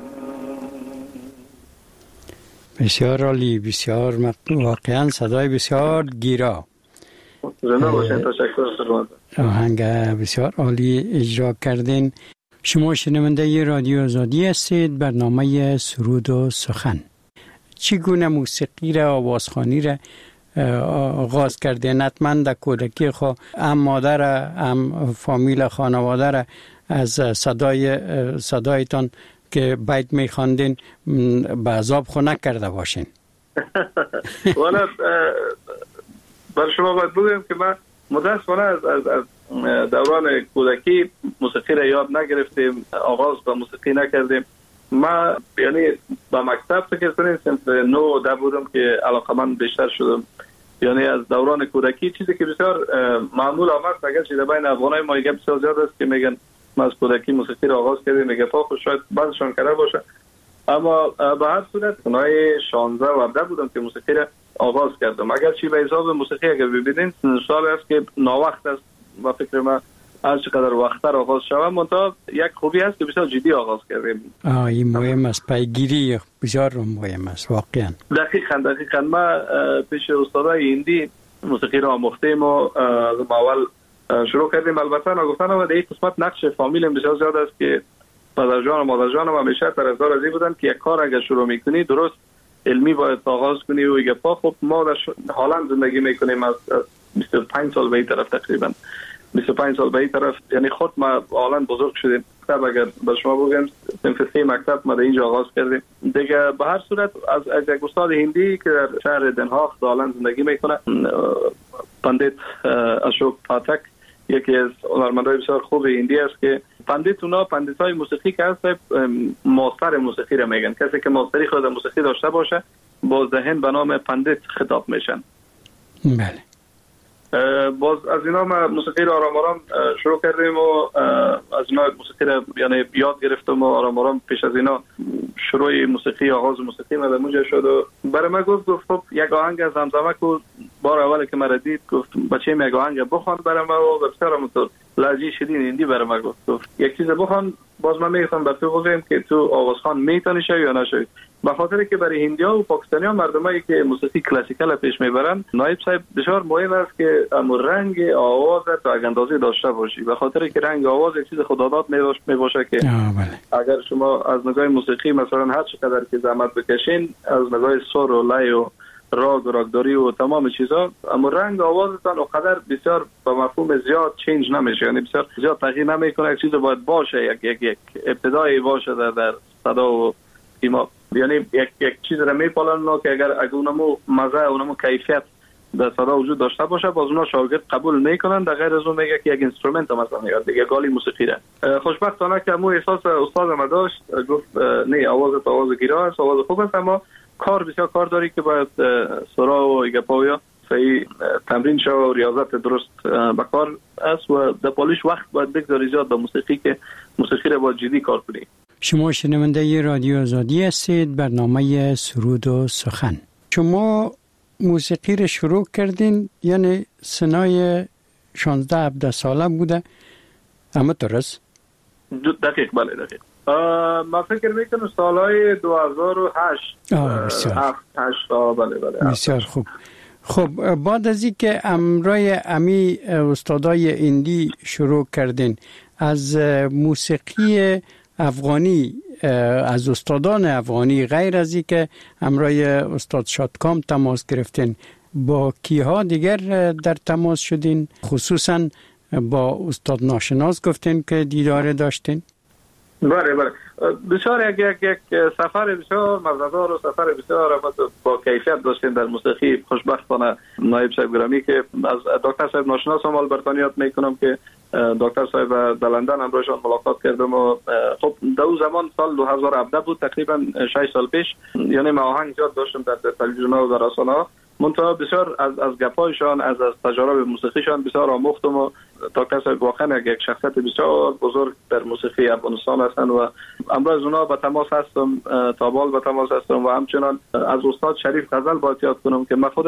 بسیار عالی، بسیار مقبول، واقعا صدای بسیار گیرا. زنده باشین. تشکر خدمت. آهنگ بسیار عالی اجرا کردین. شما شنونده رادیو آزادی هستید، برنامه سرود و سخن. چگونه موسیقی را، آوازخوانی را آغاز کردین؟ حتما در کودکی خود هم مادر هم فامیل خانواده را از صدای صدایتان که بیت میخواندین به عذاب خو نکرده باشین. والا بر شما باید بگویم که من متاسفانه از از از دوران کودکی موسیقی را یاد نگرفتیم، آغاز با موسیقی نکردیم. ما یعنی با مکتب فکر کنیم صنف نو ده بودم که علاقمند بیشتر شدم. یعنی از دوران کودکی چیزی که بسیار معمول آمد، اگر چیز بین افغانای ما یه بسیار زیاد است که میگن ما از کودکی موسیقی را آغاز کردیم، میگه پاک شاید بعضشان کرده باشه، اما به هر صورت اونای شانزده و هفده بودم که موسیقی را آغاز کردم. اگر چی به حساب موسیقی اگر ببینید سال است که ناوقت است و فکر ما هر چقدر وقتر آغاز شوم، منتها یک خوبی هست که بسیار جدی آغاز کردیم. آه این مهم است، پیگیری بسیار مهم است واقعا. دقیقاً دقیقاً ما پیش استادای هندی موسیقی را آموختیم و از اول شروع کردیم. البته نگفتن و در این قسمت نقش فامیل بسیار زیاد است که پدر جان و مادر جان همیشه طرفدار از این بودن که یک کار اگر شروع میکنی درست علمی باید آغاز کنی و یک پا. خب ما در هلند زندگی میکنیم از بیست و پنج سال به این طرف، تقریبا بیست و پنج سال به این طرف، یعنی خود ما هلند بزرگ شدیم. مکتب اگر به شما بگم صنف سه مکتب ما در اینجا آغاز کردیم دیگه. به هر صورت از از یک استاد هندی که در شهر دنهاغ هلند زندگی میکنه، پندیت اشوک پاتک، یکی از هنرمندای بسیار خوب هندی است که پندیت اونا پندیتای موسیقی که هست ماستر موسیقی را میگن. کسی که ماستری خود موسیقی داشته باشه با ذهن به نام پندیت خطاب میشن. بله. باز از اینا ما موسیقی را آرام آرام شروع کردیم و از اینا موسیقی را یعنی یاد گرفتم و آرام آرام پیش از اینا شروع موسیقی آغاز موسیقی ما در موجه شد و برای من گفت گفت خب یک آهنگ از زمزمه کو. بار اول که مرا دید گفت بچه می یک آهنگ بخوان برای ما و بسیار مطور لهجه شیرین هندی برای ما گفت گفت یک چیز بخوان. باز من میگفتم به تو بگم که تو آوازخوان میتونی شوی یا نشوی، به خاطر که برای هندی‌ها و پاکستانی‌ها مردمایی که موسیقی کلاسیکال پیش میبرن نایب صاحب بسیار مهم است که امر رنگ آواز تو اندازه داشته باشی، به خاطر که رنگ آواز یک چیز خداداد میباشه که اگر شما از نگاه موسیقی مثلا هر چقدر که زحمت بکشین از نگاه سر و لای و راگ و راگداری و تمام چیزا، اما رنگ آوازتان اونقدر بسیار با مفهوم زیاد چینج نمیشه، یعنی بسیار زیاد تغییر نمیکنه. یک چیز باید باشه، یک یک یک ابتدایی باشه در در صدا و ایما، یعنی یک یک چیز را میپالن که اگر اگر اونمو مزه اونمو کیفیت در صدا وجود داشته باشه باز اونا شاگرد قبول میکنن. در غیر از اون میگه که یک اینسترومنت مثلا یا دیگه گالی موسیقی را. خوشبختانه که مو احساس استاد ما داشت، گفت نه آواز آواز گیرا است، آواز خوب است، اما کار بسیار کار داری که باید سرا و گپاویا صحیح تمرین شو و ریاضت درست به کار است و در پالیش وقت باید بگذاری زیاد به موسیقی که موسیقی را باید جدی کار کنی. شما شنونده رادیو آزادی هستید، برنامه سرود و سخن. شما موسیقی را شروع کردین یعنی سنای شانزده هفده ساله بوده، اما درست؟ دقیق بله دقیق. ما فکر میکنم سالهای دو هزار و هشت بسیار هشت بله بله بسیار خوب. خب بعد از این که امرای امی استادای هندی شروع کردین، از موسیقی افغانی از استادان افغانی غیر از این که امرای استاد شادکام تماس گرفتین، با کیها دیگر در تماس شدین؟ خصوصا با استاد ناشناس گفتین که دیدار داشتین؟ بله بله بسیار یک یک یک سفر بسیار مزه‌دار و سفر بسیار با کیفیت داشتیم در موسیقی. خوشبختانه نایب صاحب گرامی که از دکتر صاحب ناشناس هم البرتانیات میکنم که دکتر صاحب در لندن همراهشان ملاقات کردم و خب در اون زمان سال دو هزار و هفده بود، تقریبا شش سال پیش، یعنی ما آهنگ زیاد داشتم در تلویزیون و در رسانه‌ها، منتها بسیار از از گپایشان از از تجارب موسیقیشان بسیار آموختم و دکتر صاحب واقعا یک شخصیت بسیار بزرگ در موسیقی افغانستان هستند و امروز اونا با تماس هستم، تابال با تماس هستم و همچنان از استاد شریف غزل باید یاد کنم که من خودم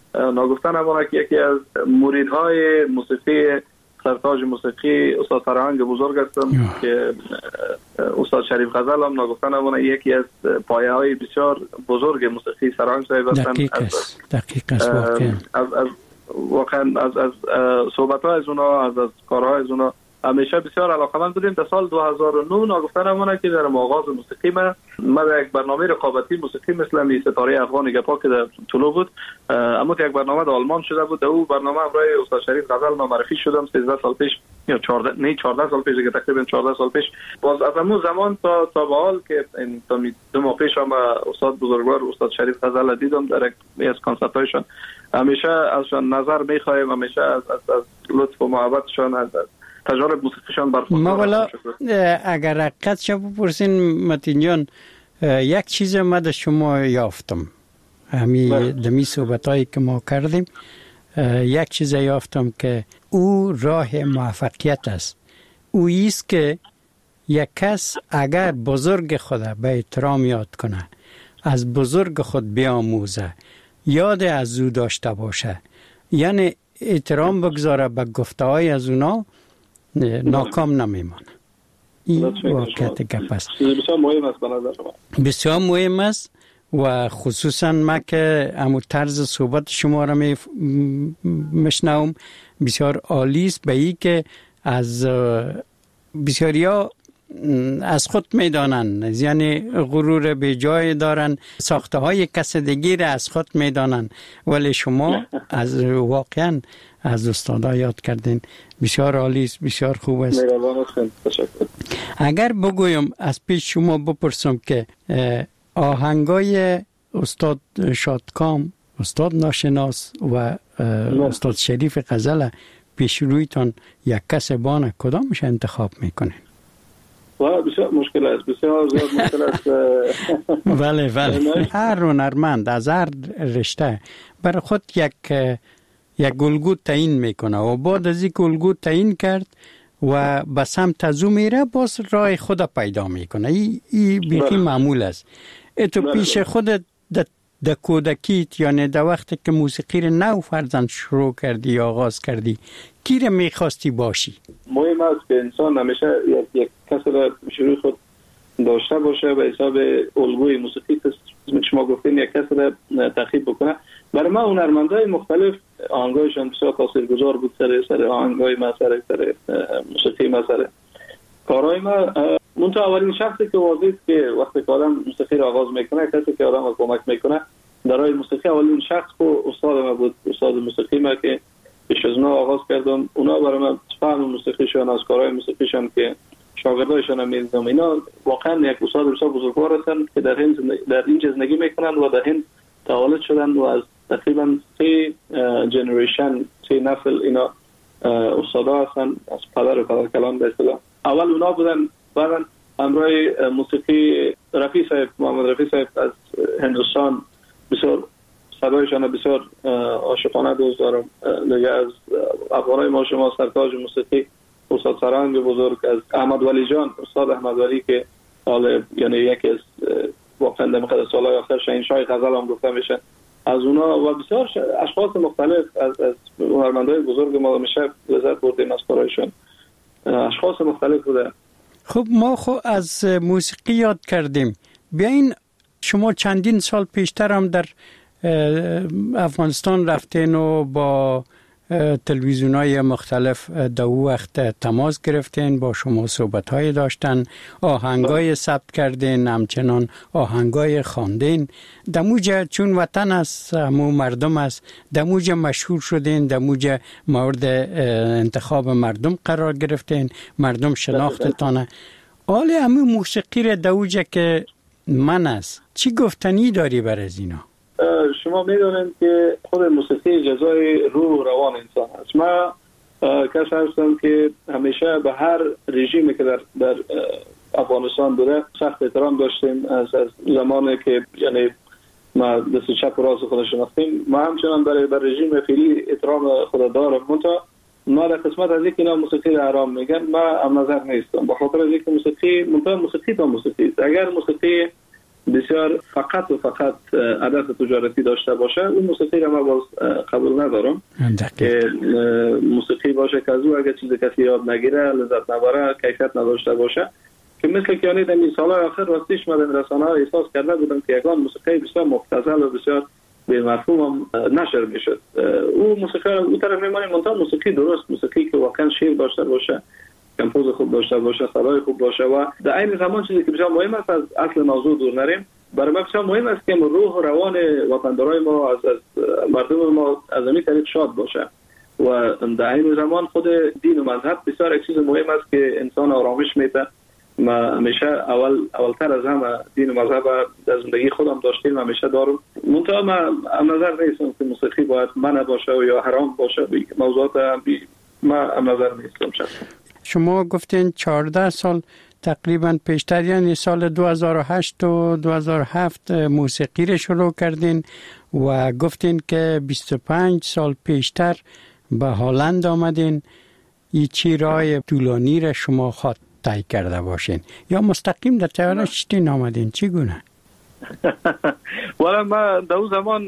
ناگفتن همونه که یکی از مریدهای موسیقی سرتاج موسیقی استاد فرهنگ بزرگ هستم که استاد شریف غزل هم ناگفتن همونه یکی از پایه های بسیار بزرگ موسیقی سرهنگ صاحب هستن. دقیق است دقیق است واقعا از از واقعا از از صحبت های از اونا از از کارهای از اونا همیشه بسیار علاقه‌مند بودیم. در سال دو هزار و نه ناگفتن همونه که در آغاز موسیقی من ما در یک برنامه رقابتی موسیقی مثل می ستاره افغان گپا که در طلوع بود، اما یک برنامه در آلمان شده بود. در اون برنامه برای استاد شریف غزل ما معرفی شدم سیزده سال پیش یا چهارده نه چهارده سال پیش دیگه، تقریبا چهارده سال پیش. باز از اون زمان تا تا به حال که این دو ماه پیش هم استاد بزرگوار استاد شریف غزل دیدم در یک از کنسرت‌هایشان. همیشه ازشان نظر می‌خوایم، همیشه از از, از لطف و محبتشان از تجارب موسیقیشان برخوردار. ما والا اگر حقیقت شو بپرسین متین جان، یک چیز ما در شما یافتم همی دمی صحبتایی که ما کردیم، یک چیز یافتم که او راه موفقیت است. او ایست که یک کس اگر بزرگ خود به احترام یاد کنه، از بزرگ خود بیاموزه، یاد از او داشته باشه، یعنی احترام بگذاره به گفته های از اونا، ناکام نمیمانه. این واقعیت گپ است. بسیار مهم است به نظر شما. بسیار مهم است و خصوصا ما که همون طرز صحبت شما را می مشنوم بسیار عالی است، به این که از بسیاریا از خود میدانن، یعنی غرور به جای دارن، ساخته های کس دیگر از خود میدانن، ولی شما از واقعا از استادا یاد کردین. بسیار عالی است، بسیار خوب است. اگر بگویم از پیش شما بپرسم که آهنگای استاد شادکام، استاد ناشناس و استاد شریف غزل پیش رویتان یک کس بانه، کدامش انتخاب میکنین؟ والا بسیار مشکل است، بسیار زیاد مشکل است. بله بله. هر هنرمند از هر رشته برای خود یک یک الگو تعیین میکنه و بعد از این الگو تعیین کرد و به سمت از او میره، باز راه خود پیدا میکنه. این ای بیخی معمول است. تو پیش خودت در کودکیت، یعنی در وقتی که موسیقی رو نو فرزند شروع کردی یا آغاز کردی، کی رو میخواستی باشی؟ مهم است که انسان همیشه یک, یک کسی را شروع خود داشته باشه به حساب الگوی موسیقی که شما گفتین، یک کسی را تخیب بکنه. برای ما هنرمندای مختلف آهنگایشان بسیار تاثیرگذار بود سر سر آهنگای ما، سر سر موسیقی ما، سر کارهای ما. منتها اولین شخصی که واضح که وقتی که آدم موسیقی را آغاز میکنه، کسی که آدم را کمک میکنه در راه موسیقی، اولین شخص خود استاد ما بود، استاد موسیقی ما که پیش از اونا آغاز کردم. اونا برای من فهم موسیقیشون، از کارهای موسیقیشون که شاگردایشون هم می‌دیدم، اینا واقعا یک استاد بسیار بزرگوار هستن که در هند در این زندگی میکنن و در هند تولد شدن و از تقریبا سه جنریشن، سه نسل اینا استادا هستن، از پدر و پدرکلان به اصطلاح. اول اونا بودن، بعدن همراه موسیقی رفیع صاحب، محمد رفیع صاحب از هندوستان، بسیار صدایشان بسیار عاشقانه دوست دارم. دیگه از افغانای ما شما سرتاج موسیقی استاد فرهنگ بزرگ، از احمد ولی جان، استاد احمد ولی که حالا یعنی یکی از واقعا در مقدس سالهای آخر شاهنشاه غزل هم گفته میشه، از اونا و بسیار اشخاص مختلف از از هنرمندای بزرگ ما میشه لذت بردیم از کارایشون. اشخاص مختلف بوده. خب ما خو از موسیقی یاد کردیم. بیاین شما چندین سال پیشتر هم در افغانستان رفتین و با تلویزیون‌های مختلف در وقت تماس گرفتین، با شما صحبت‌های داشتن، آهنگای ثبت کردین، همچنان آهنگای خواندین. دموجه چون وطن است، همو مردم است، دموجه مشهور شدین، دموجه مورد انتخاب مردم قرار گرفتین، مردم شناختتانه. حال همو موسیقی را دموجه که من است، چی گفتنی داری بر از اینا؟ شما میدونید که خود موسیقی جزای روح و روان انسان است. ما کسی هستم که همیشه به هر رژیمی که در, در افغانستان بوده سخت احترام داشتیم. از, از زمانی که یعنی ما دست چپ و راست خود شناختیم، ما همچنان برای بر رژیم فعلی احترام خود دارم. منتها ما در قسمت از اینکه اینا موسیقی را حرام میگن، ما هم نظر نیستم، به خاطر از اینکه موسیقی منتها موسیقی تا موسیقی است. اگر موسیقی بسیار فقط و فقط هدف تجارتی داشته باشه، اون موسیقی رو من باز قبول ندارم که موسیقی باشه که از او اگر چیز کسی یاد نگیره، لذت نبره، کیفیت نداشته باشه. که مثل که یعنی در این سالهای آخر راستیش من در رسانه ها احساس کرده بودم که یکان موسیقی بسیار مبتذل و بسیار به مفهوم نشر میشد. او موسیقی او طرف میمانیم منتها موسیقی درست، موسیقی که واقعا شعر داشته باشه، کمپوز خوب داشته باشه، صدای خوب باشه و در این زمان چیزی که بسیار مهم است، از اصل موضوع دور نریم، برای ما بسیار مهم است که روح و روان وطندارای ما از, از مردم ما از این طریق شاد باشه و در این زمان خود دین و مذهب بسیار یک چیز مهم است که انسان آرامش میده. ما همیشه اول اولتر از همه دین و مذهب در زندگی خودم داشتیم و همیشه دارم. منتها ما هم نظر نیستم که موسیقی باید منع باشه و یا حرام باشه. موضوعات ما هم نظر نیستم. شخصا شما گفتین چهارده سال تقریبا پیشتر، یعنی سال دو هزار و هشت و دو هزار و هفت موسیقی رو شروع کردین و گفتین که بیست و پنج سال پیشتر به هلند آمدین. این چی راه طولانی را شما خواهد طی کرده باشین یا مستقیم در تهران شتین آمدین؟ چی گونه؟ والا ما در اون زمان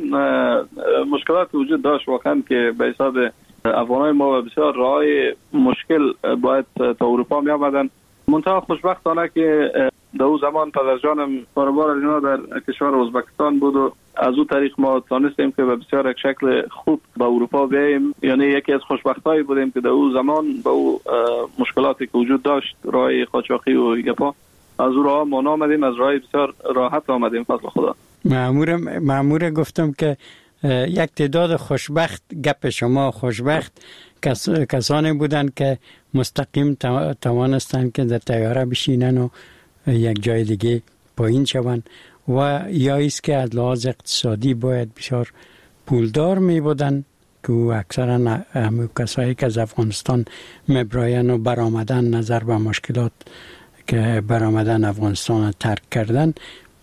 مشکلات وجود داشت واقعا که به حساب افغانای ما بسیار راه مشکل باید تا اروپا می آمدن. منتها خوشبختانه که در اون زمان پدر جانم کاروبار اینا در کشور ازبکستان بود و از اون طریق ما تانستیم که به بسیار یک شکل خوب به اروپا بیاییم. یعنی یکی از خوشبختایی بودیم که در اون زمان با اون مشکلاتی که وجود داشت، راه قاچاقی و گپا، از اون راه ما آمدیم، از راه بسیار راحت آمدیم فضل خدا. مأمور مأمور گفتم که یک تعداد خوشبخت، گپ شما خوشبخت کس، کسانی بودند که مستقیم توانستند که در طیاره بشینن و یک جای دیگه پایین شوند و یا ایست که از لحاظ اقتصادی باید بسیار پولدار می بودن که اکثرا همه کسایی که از افغانستان مبراین و برآمدن نظر به مشکلات که برآمدن افغانستان ترک کردن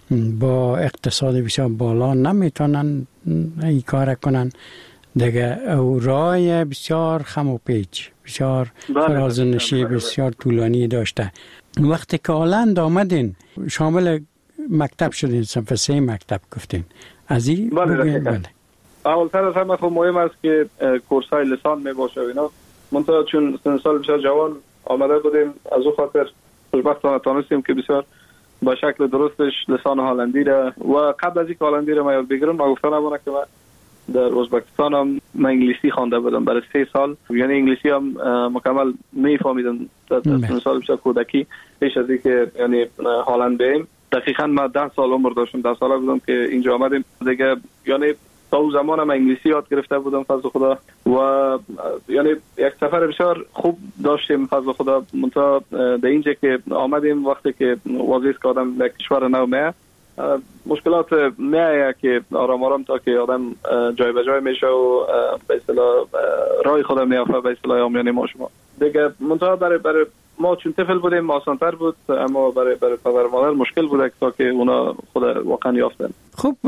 با اقتصاد بسیار بالا نمیتونن این کار کنن دیگه. او راه بسیار خم و پیچ، بسیار فرازنشی بسیار طولانی داشته. وقتی که هلند آمدین شامل مکتب شدین، صنف سه مکتب گفتین از این بگوین؟ بله. اولتر از همه خب مهم است که کورسای لسان می باشه و اینا. منتها چون سن سال بسیار جوان آمده بودیم، از اون خاطر خوشبختانه تانستیم که بسیار با شکل درستش لسان هلندی را و قبل از اینکه هلندی را ما یاد بگیرم ما گفتم نمونه که من در ازبکستان هم من انگلیسی خوانده بودم برای سه سال، یعنی انگلیسی هم مکمل میفهمیدم در سن سال بسیار کودکی پیش از اینکه یعنی هلند بریم. دقیقاً من ده سال عمر داشتم، ده ساله بودم که اینجا آمدیم دیگه. یعنی تا اون زمان من انگلیسی یاد گرفته بودم فضل خدا و یعنی یک سفر بسیار خوب داشتیم فضل خدا. منتها در اینجا که آمدیم وقتی که واضح است که آدم در کشور نو میه مشکلات میایه که آرام آرام تا که آدم جای به جای میشه و به اصطلاح راه خدا میافته به اصطلاح آمیانه ما شما دیگه. منتها برای برای ما چون طفل بودیم آسان‌تر بود، اما برای برای پدر مادر مشکل بود تا که اونا خود واقعا یافتن. خوب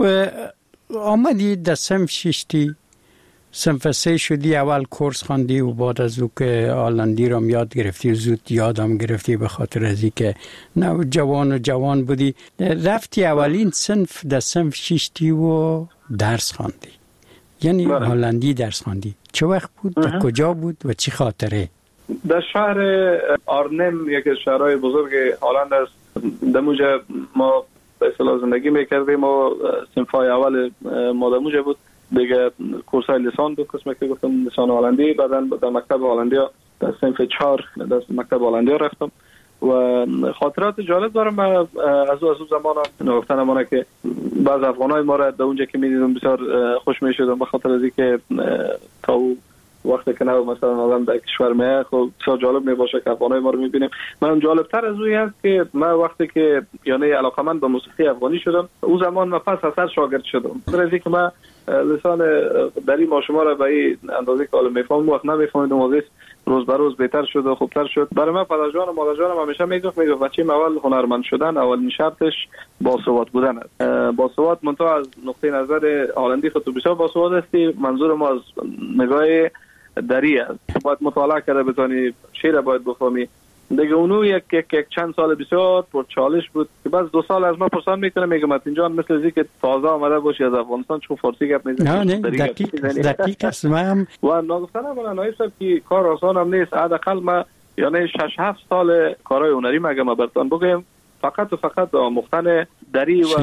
آمدی در صنف ششتی، صنف سه شدی، اول کورس خواندی و بعد از او که هلندی رو یاد گرفتی زود یادم گرفتی به خاطر از اینکه نه جوان و جوان بودی. رفتی اولین صنف در صنف ششتی و درس خواندی، یعنی هلندی درس خواندی. چه وقت بود؟ در کجا بود و چی خاطره؟ در شهر آرنم، یکی از شهرهای بزرگ هلند است. در موجه ما به اصطلاح زندگی میکردیم و صنفای اول ما در موجه بود دیگه. کورسای لسان بود، قسمه که گفتم لسان هلندی. بعدا در مکتب هلندیا در صنف چهار در مکتب هلندیا رفتم و خاطرات جالب دارم. من از او از اون زمان نگفتن امانه که بعض افغانای ما را در اونجا که میدیدم بسیار خوش میشدم به خاطر از اینکه تا او وقتی که نه مثلا آدم در کشور میه خب بسیار جالب میباشه که افغانای ما رو میبینیم. من جالبتر از اوی هست که من وقتی که یعنی علاقمند به موسیقی افغانی شدم اون زمان من پس اثر شاگرد شدم. در از اینکه من لسان دری ما شما را به این اندازه که حالا میفهمم وقت نمیفهمیدم واسه روز به روز بهتر شد و خوبتر شد. برای من پدر جان و مادر جانم همیشه میگفت میگفت بچه‌م اول هنرمند شدن اول شرطش باسواد بودن است. باسواد منتها از نقطه نظر هلندی خود بسیار باسواد هستی. منظور ما از نگاه دری است. باید مطالعه کرده بتونی، شعر باید بفهمی، دیگه اونو یک یک, یک چند سال بسیار پر چالش بود که بعد دو سال از ما پرسان میکنه میگه متین جان مثل ازی که تازه آمده باشی از افغانستان چون فارسی گپ میزنی. نه نه دقیق دقیق است. من و ناگفتن من نایب صاحب که کار آسان هم نیست. حداقل ما یعنی شش هفت سال کارهای هنری مگه ما براتون بگم فقط و فقط آموختن دری و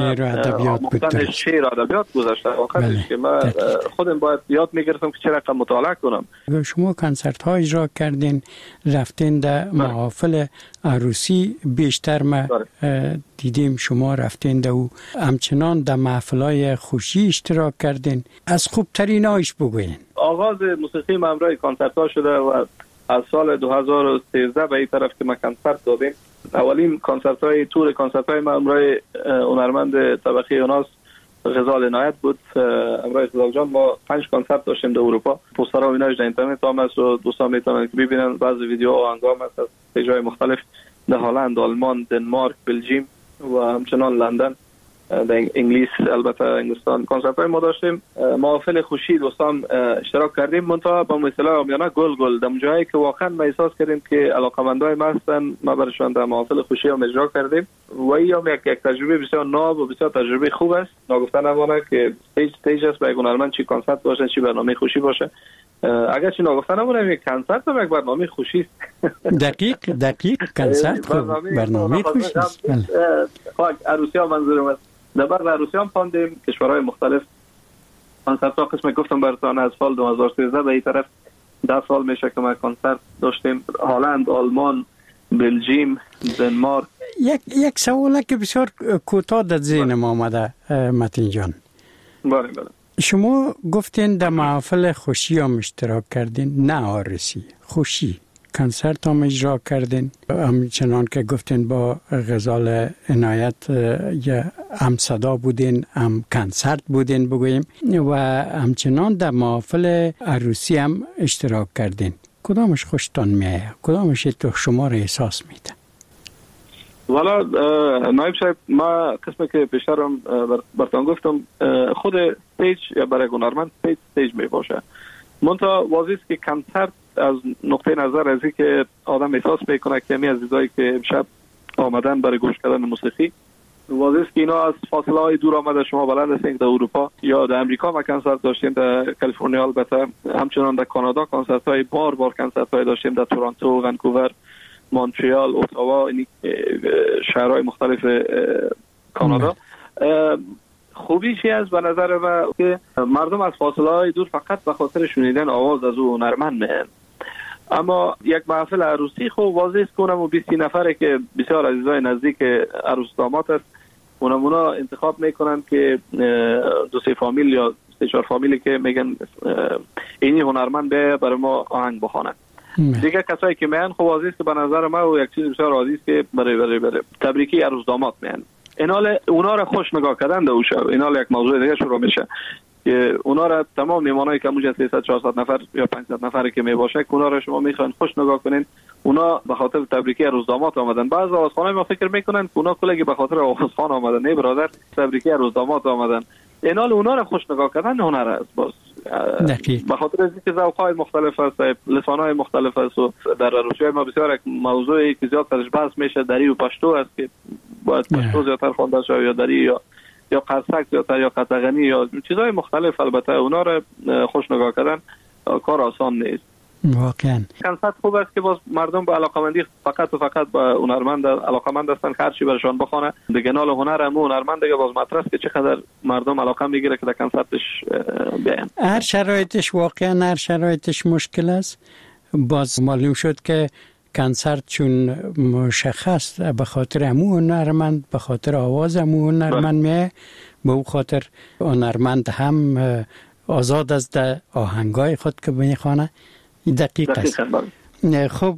آموختن شعر و ادبیات گذاشته. آخرش که من خودم باید یاد میگرفتم که چه رقم مطالعه کنم. شما کنسرت ها اجرا کردین، رفتین در محافل عروسی بیشتر ما دیدیم شما رفتین در او، همچنان در محفلای خوشی اشتراک کردین. از خوبترین هایش بگوین. آغاز موسیقی من امرای کنسرت ها شده و از سال دو هزار و سیزده به این طرف که ما کنسرت دادیم. اولین کنسرت های تور کنسرت های ما امرای هنرمند طبقه یوناس غزال عنایت بود. امرای غزال جان ما پنج کنسرت داشتیم در اروپا. پوسترها و ایناش در اینترنت هم هست و دوستان میتونن که ببینن. بعضی ویدیو و آهنگام هست از استیج‌های مختلف در هلند، آلمان، دنمارک، بلژیم و همچنان لندن، در انگلیس، البته انگلستان کنسرت های ما داشتیم. محافل خوشی دوستان اشتراک کردیم. منتها با مثلا آمیانه گل گل در جایی که واقعا ما احساس کردیم که علاقه‌مندای ما هستن، ما برشان در محافل خوشی هم اجرا کردیم و این هم یک یک تجربه بسیار ناب و بسیار تجربه خوب است. ناگفتن نمانه که استیج استیج است برای هنرمند، چی کنسرت باشه چی برنامه خوشی باشه. اگر چی ناگفتن نمونه یک کنسرت هم یک برنامه خوشی است. دقیق دقیق کنسرت برنامه خوشی است. خب عروسی ها منظورم است. در بر عروسی هم پاندیم کشورهای مختلف کنسرت ها قسم گفتم براتون از سال دو هزار و سیزده به این طرف ده سال میشه که ما کنسرت داشتیم. هلند، آلمان، بلژیم، دنمارک. یک یک سوالی که بسیار کوتاه در ذهن ما آمده متین جان. بله بله. شما گفتین در محافل خوشی هم اشتراک کردین، نه عروسی، خوشی کنسرت هم اجرا کردین. همچنان که گفتین با غزال عنایت یا هم صدا بودین هم کنسرت بودین بگوییم و همچنان در محافل عروسی هم اشتراک کردین. کدامش خوشتان میایه؟ کدامش تو شما را احساس میده؟ والا نایب صاحب ما قسمی که پیشترم براتون گفتم خود استیج یا برای هنرمند استیج استیج می باشه. منتها واضح است که کنسرت از نقطه نظر از که آدم احساس میکنه که می عزیزایی که امشب آمدن برای گوش کردن موسیقی، واضح است که اینا از فاصله های دور آمده. شما بلد هستین در اروپا یا در امریکا ما کنسرت داشتیم، در کالیفرنیا البته، همچنان در کانادا کنسرت های بار بار کنسرت های داشتیم، در تورنتو، ونکوور، مونترال، اتاوا، این شهرهای مختلف کانادا. خوبی چی است به نظر من که مردم از فاصله های دور فقط به خاطر شنیدن آواز از او هنرمند میان. اما یک محفل عروسی خب واضح است که اونم بیست نفره که بسیار عزیزای نزدیک عروس داماد است، اونم اونا انتخاب میکنن که دو سه فامیل یا سه چهار فامیلی که میگن اینی هنرمند به برای ما آهنگ بخوانه. دیگه کسایی که میان خب واضح است که به نظر من و یک چیز بسیار عادی است که برای برای برای تبریکی عروس داماد میان. اینال اونا را خوش نگاه کردن در اوشه. اینال یک موضوع دیگه شروع میشه که اونا را تمام میمانایی که اونجا سیصد چهارصد نفر یا پانصد نفری که می باشه اونا را شما میخواین خوش نگاه کنین. اونا به خاطر تبریکی عروس داماد آمدن. بعضی آوازخوانای ما فکر میکنن که اونا کلگی به خاطر آوازخوان آمدن. نه برادر، تبریکی عروس داماد آمدن. اینال اونا را خوش نگاه کردن هنر است. باز به خاطر از اینکه ذوق‌های مختلف است، لسان‌های مختلف است و در عروسی ما بسیار یک موضوعی که زیاد ترش بحث میشه دری و پشتو است که باید پشتو زیادتر خوانده شود یا دری یا یا قرصک زیادتر یا قطغنی یا چیزهای مختلف. البته اونا را خوش نگاه کردن کار آسان نیست. واقعا کنسرت خوب است که باز مردم به علاقمندی فقط و فقط به هنرمند علاقمند هستن، هر چی برشان بخونه. دیگه نال هنر هم هنرمند دیگه باز مطرح است که چقدر مردم علاقه میگیره که در کنسرتش بیان. هر شرایطش واقعا هر شرایطش مشکل است. باز معلوم شد که کنسرت چون مشخص به خاطر همون هنرمند، به خاطر آواز همون هنرمند میه، به اون خاطر هنرمند هم آزاد از در آهنگای خود که میخوانه. دقیق است. خب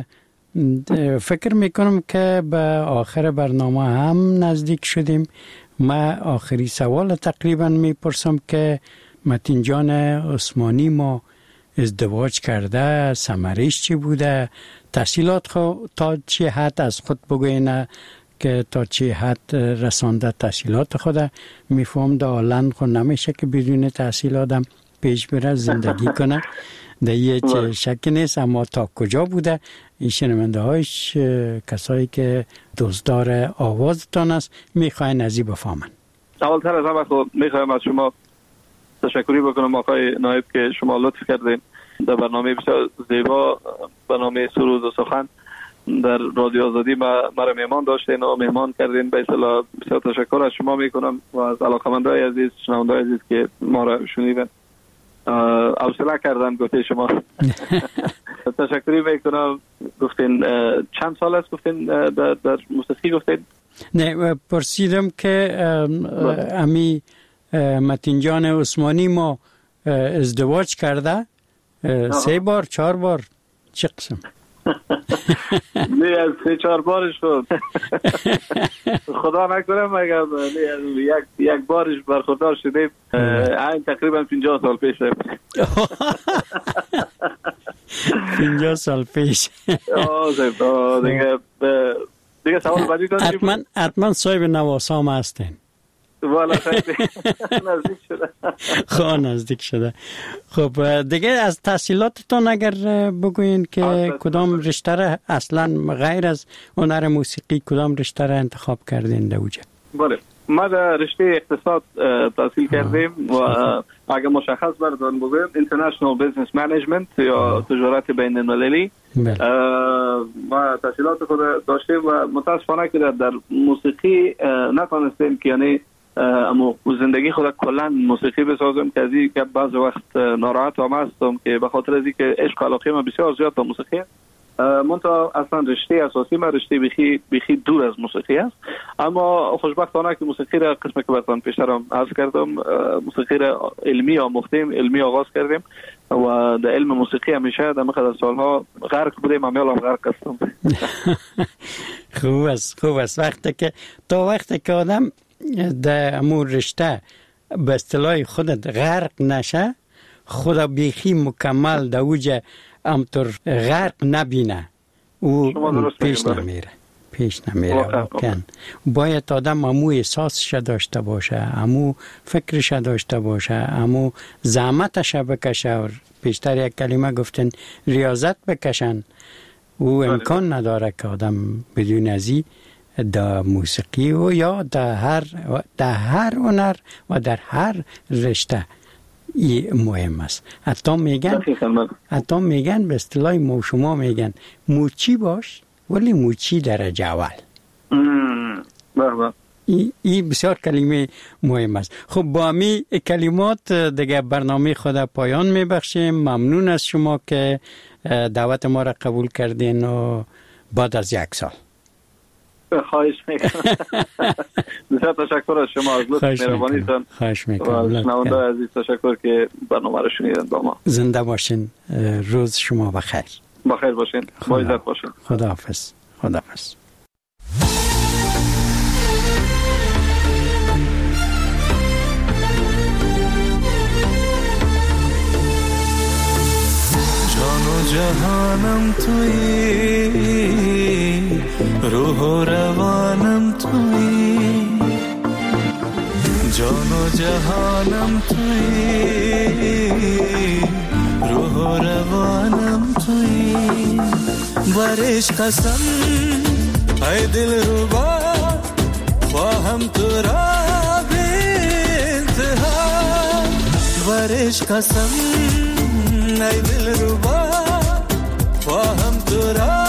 فکر میکنم که به آخر برنامه هم نزدیک شدیم. ما آخری سوال تقریبا میپرسم که متین جان عثمانی ما ازدواج کرده، ثمرش چی بوده، تحصیلات خود تا چه حد از خود بگوینه که تا چه حد رسانده تحصیلات خود. میفهم در هلند خود نمیشه که بدون تحصیلاتم پیش بره زندگی کنه در یه چه شک نیست. اما تا کجا بوده این شنونده هایش کسایی که دزدار آوازتان است میخواین از این بفهمن. اولتر از همه خب میخوایم از شما تشکری بکنم آقای نایب که شما لطف کردین در برنامه بسیار زیبا، برنامه سرود و سخن در رادیو آزادی ما مرا مهمان داشتین و مهمان کردین. به اصطلاح بسیار تشکر از شما میکنم و از علاقه‌مندای عزیز، شنوندای عزیز که ما را شنیدن. حوصله کردن گفته شما. تشکری میکنم. گفتین چند سال است گفتین در, در موسیقی گفتین؟ نه پرسیدم که امی متین جان عثمانی ما ازدواج کرده سه بار چهار بار چه قسم؟ نه از سه چهار بارش شد. خدا نکنه مگر یک یک بارش برخوردار شدیم. این تقریبا پنجاه سال پیشه. پنجاه سال پیش. دیگه دیگه سوال بعدی داریم. حتما حتما صاحب نواسام هستین. والا نزدیک شده. خب نزدیک شده. خب دیگه از تحصیلاتتون اگر بگوین که کدام رشته را اصلا غیر از هنر موسیقی کدام رشته را انتخاب کردین در اوجه؟ بله ما در رشته اقتصاد تحصیل کردیم و اگر مشخص بردارم بگویم International Business Management یا تجارت بین المللی. ما تحصیلات خود داشتیم و متاسفانه که در موسیقی نتونستیم که یعنی اما زندگی خود کلا موسیقی بسازم که از این که بعض وقت ناراحت هم هستم که به خاطر از اینکه عشق علاقه من بسیار زیاد به موسیقی منتها اصلا رشته اساسی من رشته بخی بخی دور از موسیقی است. اما خوشبختانه که موسیقی را قسمت که براتون پیشترم عرض کردم موسیقی را علمی آموختیم، علمی آغاز کردیم و در علم موسیقی همیشه در مقدار سالها غرق بودیم. همیشه هم غرق هستم. خوب است خوب است. وقتی که تا وقتی که آدم در امور رشته به اصطلاح خودت غرق نشه خدا بیخی مکمل در اوجه همطور غرق نبینه او پیش نمیره پیش نمیره واقعا. باید آدم امو احساسش داشته باشه، امو فکرش داشته باشه، امو زحمتش بکشه. پیشتر یک کلمه گفتن ریاضت بکشن. او امکان نداره که آدم بدون ازی در موسیقی و یا در هر در هر هنر و در هر رشته این مهم است. حتی میگن حتی میگن به اصطلاح مو شما میگن موچی باش ولی موچی درجه اول. این ای بسیار کلمه مهم است. خب با امی کلمات دیگه برنامه خود پایان میبخشیم. ممنون از شما که دعوت ما را قبول کردین و بعد از یک سال. خواهش میکنم. بسیار تشکر از شما از لطف مهربانیتون. خواهش میکنم. شنونده عزیز تشکر که برنامه رو شنیدن با ما. زنده باشین. روز شما بخیر. بخیر باشین. با عزت باشین. خداحافظ. خداحافظ. جان و جهانم تویی، روح و روانم تویی، جان و جهانم تویی، روح و روانم تویی. برش قسم ای دل ربا خواهم تو را به انتها. برش قسم ای دل ربا خواهم تو را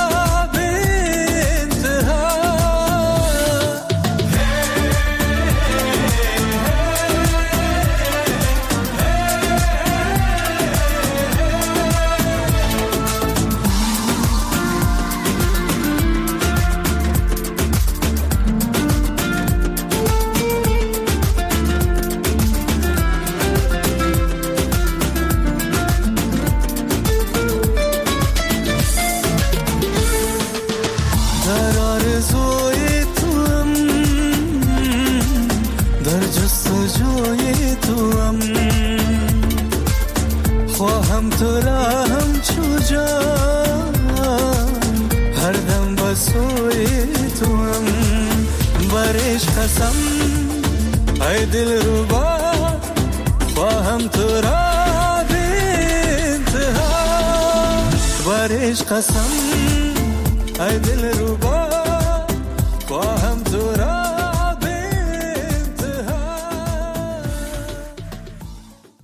خواهم تو را هم چوجا هر دم بسوی تو هم. برش قسم ای دل ربا خواهم تو را عشق قسم ای دل رو با